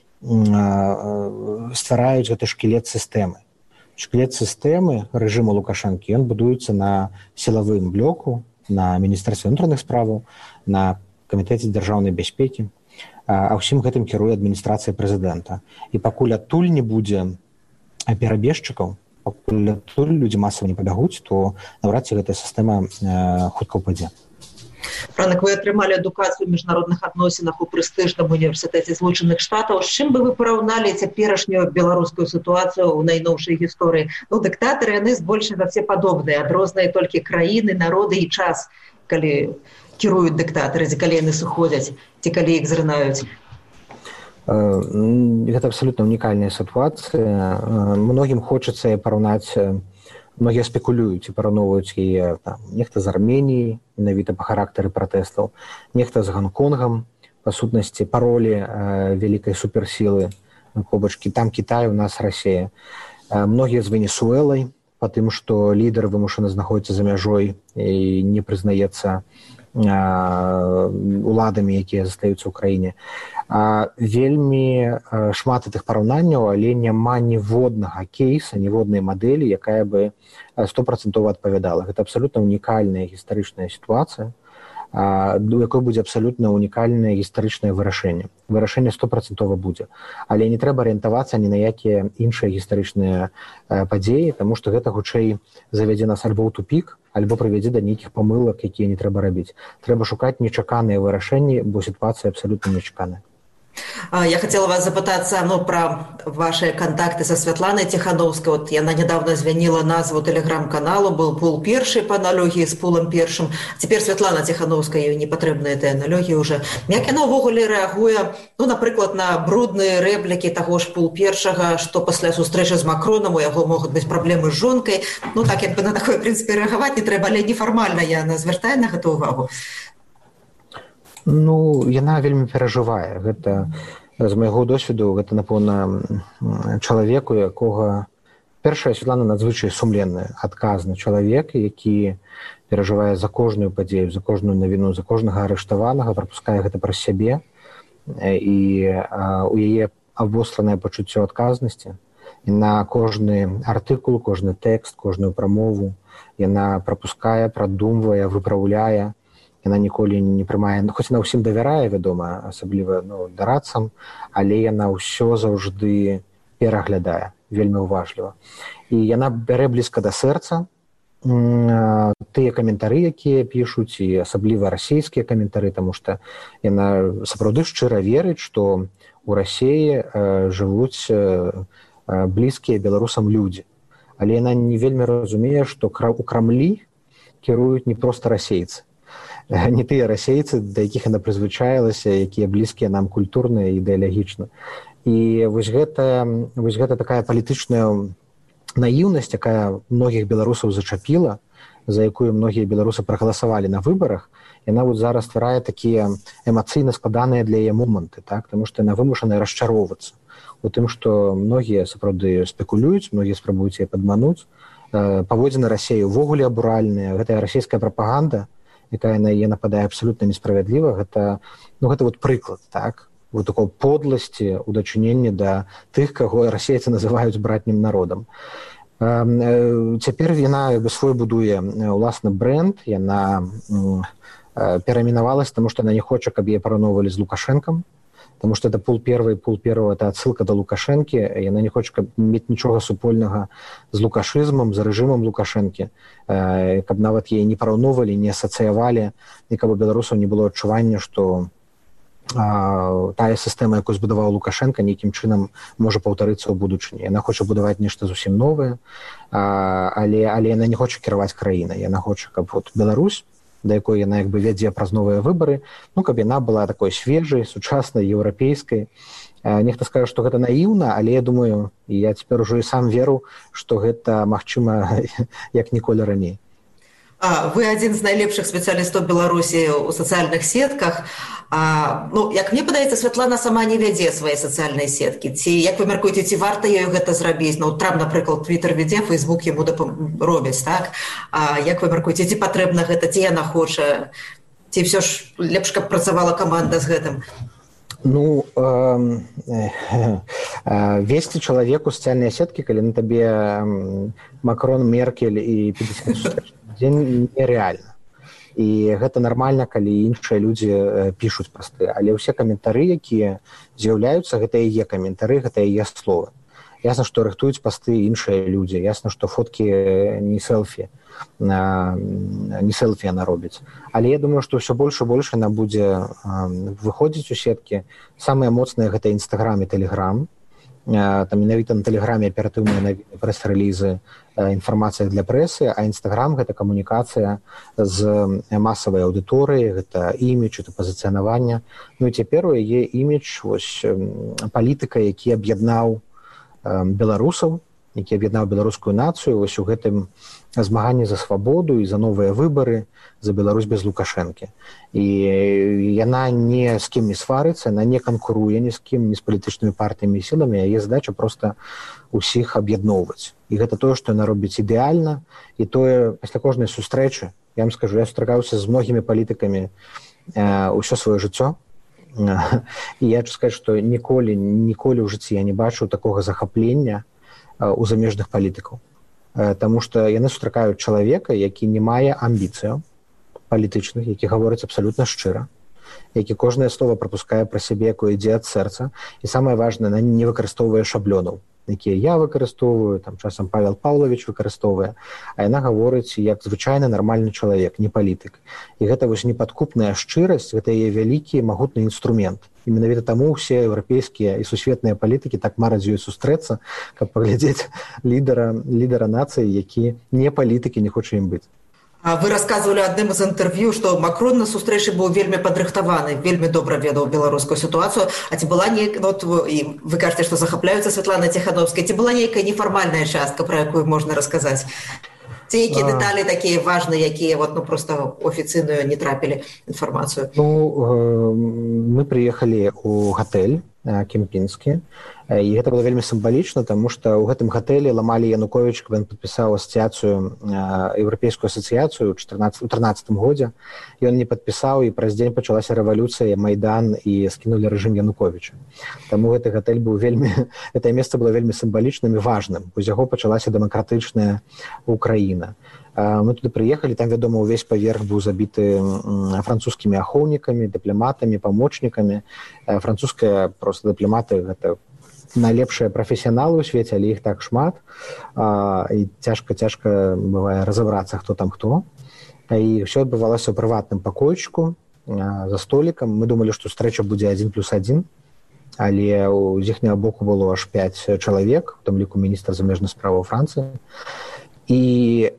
ствараюць гэты шкілет сістэмы. Шкілет сістэмы рэжыму Лукашэнкі, ён будуецца на сілавым блоку, на Міністэрстве ўнутраных справаў, на Камітэце дзяржаўнай бяспекі. А ўсім гэтым кіруе адміністрацыя прэзідэнта. І пакуль адтуль не будзе перабежчыкаў, пакуль адтуль людзі масава не пабягуць, то наўрад ці гэтая сістэма хутка ўпадзе. Франак, вы атрымалі адукацыю ў міжнародных адносінах у прэстыжным універсітэце Злучаных Штатаў. З чым бы вы параўналі цяперашнюю беларускую сітуацыю ў найноўшай гісторыі? Дыктатары, яны збольшага все падобныя, адрозныя толькі краіны, народы і час, калі кіруюць дыктатары, ці калі яны сыходзяць, ці калі іх зрынаюць? Гэта абсалютна унікальная сітуацыя. Многім хочацца параўнаць, многія спекулююць і параўноўваюць яе нехта з Арменіяй, менавіта па характары пратэстаў, нехта з Гонконгам, па сутнасці, па ролі вялікай суперсілы, побачкі, там Кітай, у нас Расія. Многія з Венесуэлай, па тым, што лідар вымушаны знаходзіцца за мяжой і не прызнаецца уладамі, якія застаюцца ў краіне. Вельмі шмат гэтых параўнанняў, але няма ніводнага кейса, ніводнай мадэлі, якая бы 100% адпавядала. Гэта абсалютна унікальная гістарычная сітуацыя. у якой будзе абсалютна унікальнае гістарычнае вырашэнне. Вырашэнне 100% будзе. Але не трэба арыентавацца ні на якія іншыя гістарычныя падзеі, таму што гэта хутчэй завядзе нас альбо ў тупік, альбо прывядзе да нейкіх памылак, якія не трэба рабіць. Трэба шукаць нечаканыя вырашэнні, бо сітуацыя абсалютна нечаканая. Я хотела вас запытаться про ваши контакты со Святланой Тихановской. Вот она недавно звонила назву телеграм-каналу, был пул перший по аналогии с пулом першим. Теперь Святлана Тихановская, ей не потребны этой аналогии уже. Як яно ввогуле реагуе, наприклад, на брудные реплики того ж пул першага, что после встречи с Макроном у яго могут быть проблемы с жонкой. Так як бы на такое, в принципе, реагировать не трэба, але неформально яна звяртае на гэту увагу. Яна вельмі перажывае. Гэта, з майго досведу, гэта, напэўна, чалавек, у якога... Першая, Святлана надзвычай сумленны, адказны чалавек, які перажывае за кожную падзею, за кожную навіну, за кожнага арыштаванага, прапускае гэта праз сябе, і у яе абвостранае пачуццё адказнасці. І на кожны артыкул, кожны тэкст, кожную прамову яна прапускае, прадумвае, выпраўляе. Яна ніколі не прымае, хоць яна ўсім давярае, вядома, асабліва дарадцам, але яна ўсё заўжды пераглядае, вельмі уважліва. І яна бярэ блізка да сэрца тыя каментары, якія пішуць, і асабліва расійскія каментары, таму што яна сапраўды шчыра верыць, што ў Расіі жывуць блізкія беларусам людзі. Але яна не вельмі разумее, што у Крамлі кіруюць не проста расейцы. Не тыя расейцы, да якіх яна прызвычаілася, якія блізкія нам культурна і ідэалагічна. І вось гэта такая палітычная наіўнасць, якая многіх беларусаў зачапіла, за якую многія беларусы прагаласавалі на выбарах, яна зараз стварае такія эмацыйна складаныя для яе моманты, таму што яна вымушаная расчароўвацца у тым, што многія сапраўды спекулююць, многія спрабуюць яе падмануць. Паводзіны Расіі ўвогуле абуральныя, гэтая расійская прапаганда, якая на яе нападае абсалютна несправядліва, гэта прыклад, такой подласці ў дачыненні да тых, каго расейцы называюць братнім народам. Цяпер яна свой будуе ўласны брэнд, яна перайменавалася, таму што яна не хоча, каб яе параўноўвалі з Лукашэнкам, таму што это пул первый, это адсылка да Лукашэнкі, яна не хоча мець нічога супольнага з лукашызмам, з рэжымам Лукашэнкі, каб нават яе не параўноўвалі, не асацыявалі, і каб у беларусаў не было адчування, што тая сістэма, якую збудаваў Лукашэнка, нейкім чынам можа паўтарыцца ў будучыні. Яна хоча будаваць нешта зусім новае, але яна не хоча кіраваць краінай. Яна хоча, каб Беларусь, да якой яна вядзе праз новыя выбары, каб яна была такой свежай, сучаснай, еўрапейскай. Нехта скажа, што гэта наіўна, але я думаю, і я цяпер ужо і сам веру, што гэта магчыма як ніколі раней. Вы адзін з найлепшых спецыялістаў Беларусі ў сацыяльных сетках. Як мне падаецца, Святлана сама не вядзе свае сацыяльныя сеткі. Ці, як вы мяркуеце, ці варта ёй гэта зрабіць? Трамп, напрыклад, Твіттер вядзе, Фейсбук яму робяць, так? Як вы мяркуеце, ці патрэбна гэта, ці яна хоча? Ці ўсё ж лепш, каб працавала каманда з гэтым? Весці чалавеку сацыяльныя сеткі, калі на табе Макрон, Меркель і 50 дзень нереальна. І гэта нармальна, калі іншыя людзі пішуць пасты. Але ўсе каментары, якія з'яўляюцца, гэта яе каментары, гэта яе словы. Ясна, што рыхтуюць пасты іншыя людзі. Ясна, што фоткі не селфі яна робіць. Але я думаю, што ўсё больш і больш яна будзе выходзіць у сеткі. Самыя моцныя гэта Інстаграм і Тэлеграм. Там менавіта на Тэлеграме аператыўныя навіны, прэс-рэлізы, інфармацыя для прэсы, а Інстаграм гэта камунікацыя з масавай аўдыторыяй, гэта імідж, гэта пазіцыянаванне. І цяпер у яе імідж палітыка, які аб'яднаў беларусаў, які аб'яднаў беларускую нацыю у гэтым змаганні за свабоду і за новыя выбары, за Беларусь без Лукашэнкі. І яна ні з кім не сварыцца, яна не канкуруе ні з кім, ні з палітычнымі партыямі і сіламі, яе задача проста усіх аб'ядноўваць. І гэта тое, што яна робіць ідэальна, і тое пасля кожнай сустрэчы, я вам скажу, я сустракаўся з многімі палітыкамі ўсё сваё жыццё, і я хочу сказаць, што ніколі ў жыцці я не бачыў такога захаплення у замежных палітыкаў. Таму што яны сустракаюць чалавека, які не мае амбіцыяў, палітычны, які гаворыць абсалютна шчыра, які кожнае слово прапускае пра сябе, якое ідзе ад сэрца, і самае важнае, яна не выкарыстоўвае шаблёнаў, якія я выкарыстоўваю, там часам Павел Павлович выкарыстоўвае, а яна гаворыць як звычайны нармальны чалавек, не палітык. І гэта вось непадкупная шчырасць, гэта яе вялікі магутны інструмент. І менавіта таму ўсе еўрапейскія і сусветныя палітыкі так мараць з ёй сустрэцца, каб паглядзець лідара нацыі, які не палітыкі, не хоча ім быць. Вы расказвалі адным з інтэрв'ю, што Макрон на сустрэчы быў вельмі падрыхтаваны, вельмі добра ведаў беларускую сітуацыю. А ці была вы кажаце, што захапляюцца Святланай Ціхановскай, ці была нейкая нефармальная частка, пра якую можна расказаць? Ці якія дэталі такія важныя, якія проста афіцыйную не трапілі інфармацыю? Мы прыехалі ў гатэль кемпінскі, і гэта было вельмі сімвалічна, таму што ў гэтым гатэлі ламалі Януковіч, каб ён падпісаў асацыяцыю, еўрапейскую асацыяцыю ў 2013 годзе. Ён не падпісаў, і праз дзень пачалася рэвалюцыя, Майдан, і скінулі рэжым Януковіча. Таму гэты гатэль быў гэтае месца было вельмі сімвалічным і важным. З яго пачалася дэмакратычная Украіна. Мы туды прыехалі, там, вядома, увесь паверх быў забіты французскімі ахоўнікамі, дыпламатамі, памочнікамі. Французскія проста дыпламаты — гэта найлепшыя прафесіяналы ў свеце, але іх так шмат. І цяжка бывае разабрацца, хто там хто. І ўсё адбывалася ў прыватным пакойчыку за столікам. Мы думалі, што сустрэча будзе 1+1, але з іхняга боку было аж 5 чалавек, у тым ліку міністр замежных справаў Францыі. І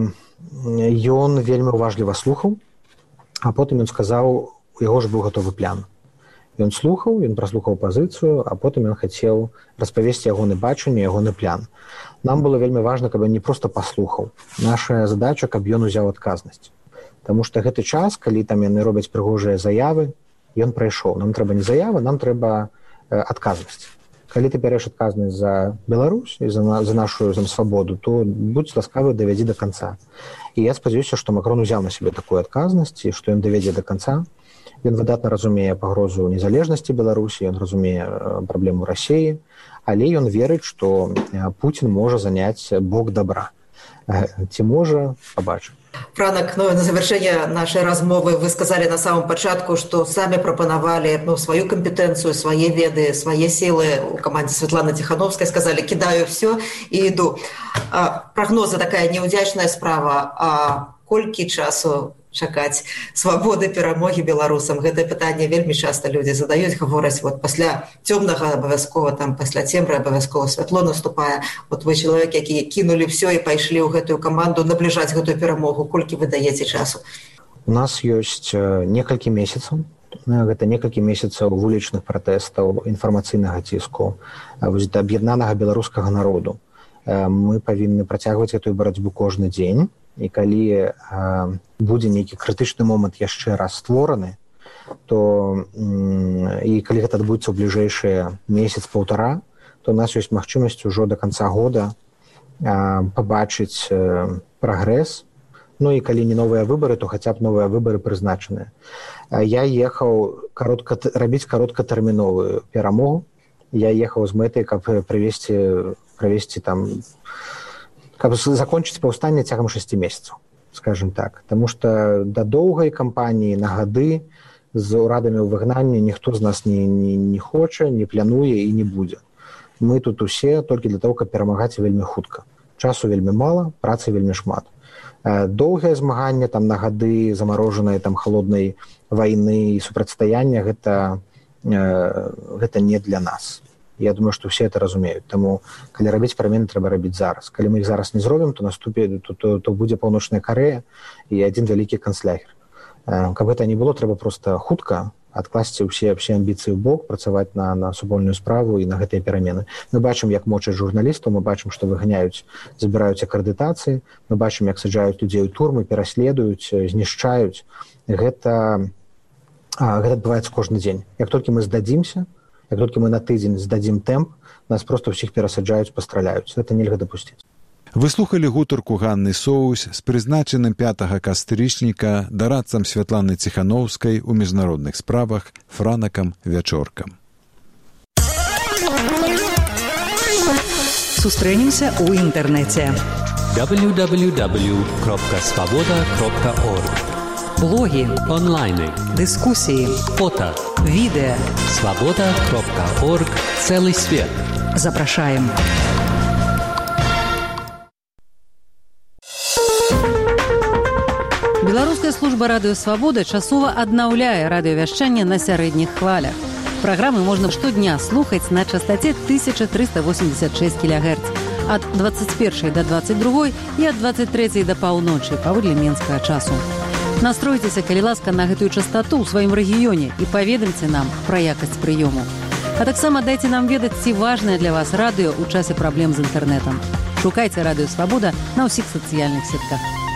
ён вельмі уважліва слухаў, а потым ён сказаў, у яго ж быў гатовы план. Ён слухаў, ён праслухаў пазіцыю, а потым ён хацеў распавесці ягоны бачанне, ягоны план. Нам было вельмі важна, каб ён не проста паслухаў. Наша задача, каб ён узяў адказнасць. Таму што гэты час, калі там яны робяць прыгожыя заявы, ён прайшоў. Нам трэба не заявы, нам трэба адказнасць. Калі ты бярэш адказнасць за Беларусь і за нашу свабоду, то будь ласкавы, давядзі да канца. І я спадзяюся, што Макрон узяў на сябе такую адказнасць, і што ён давядзе да канца. Ён выдатна разумее пагрозу незалежнасці Беларусі, ён разумее праблему Расіі, але ён верыць, што Пуцін можа заняць бок добра. Ці можа, пабачым. Франак, на завершение нашей размовы вы сказали на самом початку, что сами пропоновали свою компетенцию, свои веды, свои силы у команде Светланы Тихановской, сказали, кидаю все и иду. Прогнозы такая неудячная справа, а колькі часу чакаць свабоды, перамогі беларусам? Гэтае пытанне вельмі часта людзі задаюць, гавораць, пасля цёмнага абавязкова, пасля цемры абавязкова святло наступае. Вы чалавек, які кінулі ўсё і пайшлі ў гэтую каманду набліжаць гэтую перамогу. Колькі вы даеце часу? У нас ёсць некалькі месяцаў. Гэта некалькі месяцаў вулічных пратэстаў, інфармацыйнага ціску, аб'яднанага беларускага народу. Мы павінны працягваць гэтую барацьбу кожны дзень. І калі будзе нейкі крытычны момант яшчэ раз створаны, то і калі гэта адбудзецца ў бліжэйшыя месяц-паўтара, то у нас ёсць магчымасць ужо да канца года пабачыць прагрэс. Ну і калі не новыя выбары, то хаця б новыя выбары прызначаныя. Я ехаў рабіць кароткатэрміновую перамогу. Я ехаў з мэтай, каб правесці там, каб закончыць паўстанне цягам 6 месяцаў, скажем так. Таму што да доўгай кампаніі на гады з урадамі ў выгнанні ніхто з нас не хоча, не плануе і не будзе. Мы тут усе толькі для того, каб перамагаць вельмі хутка. Часу вельмі мала, працы вельмі шмат. Доўгае змаганне на гады замарожанай халоднай вайны і супрацьстаяння гэта не для нас. Я думаю, што ўсе это разумеюць. Таму, калі рабіць перамены, трэба рабіць зараз. Калі мы іх зараз не зробім, то будзе Паўночная Карэя і адзін вялікі канцлагер. Каб гэта не было, трэба проста хутка адкласці ўсе амбіцыі ў бок, працаваць на супольную справу і на гэтыя перамены. Мы бачым, як мочаць журналістаў, мы бачым, што выганяюць, забіраюць акрэдытацыі, мы бачым, як саджаюць людзей у турмы, пераследуюць, знішчаюць. Гэта адбываецца кожны дзень. Як толькі мы здадзімся, як толькі мы на тыдзень здадзім тэмп, нас проста ўсіх перасаджаюць, пастраляюць. Гэта нельга дапусціць. Вы слухалі гутарку Ганны Соус з прызначаным 5 кастрычніка дарадцам Святланы Ціхановскай у міжнародных справах Франакам Вячоркам. Сустрэнемся ў інтэрнэце. www.svoboda.org Блоги, онлайны, дискусії, фото, відео. Свобода.орг. Целый свет. Запрашаем. Беларуская служба радыё «Свабода» часова аднаўляе радыёвяшчанне на сярэдніх хвалях. Праграмы можна штодня слухаць на частоце 1386 кГц ад 21 до 22 і ад 23 до паўночы паводле менскага часу. Настройцеся, калі ласка, на гэтую частоту ў сваім рэгіёне і паведамце нам пра якасць прыёму. А таксама дайце нам ведаць, ці важнае для вас радыё ў часе праблем з інтэрнэтам. Шукайце радыё «Свабода» на ўсіх сацыяльных сетках.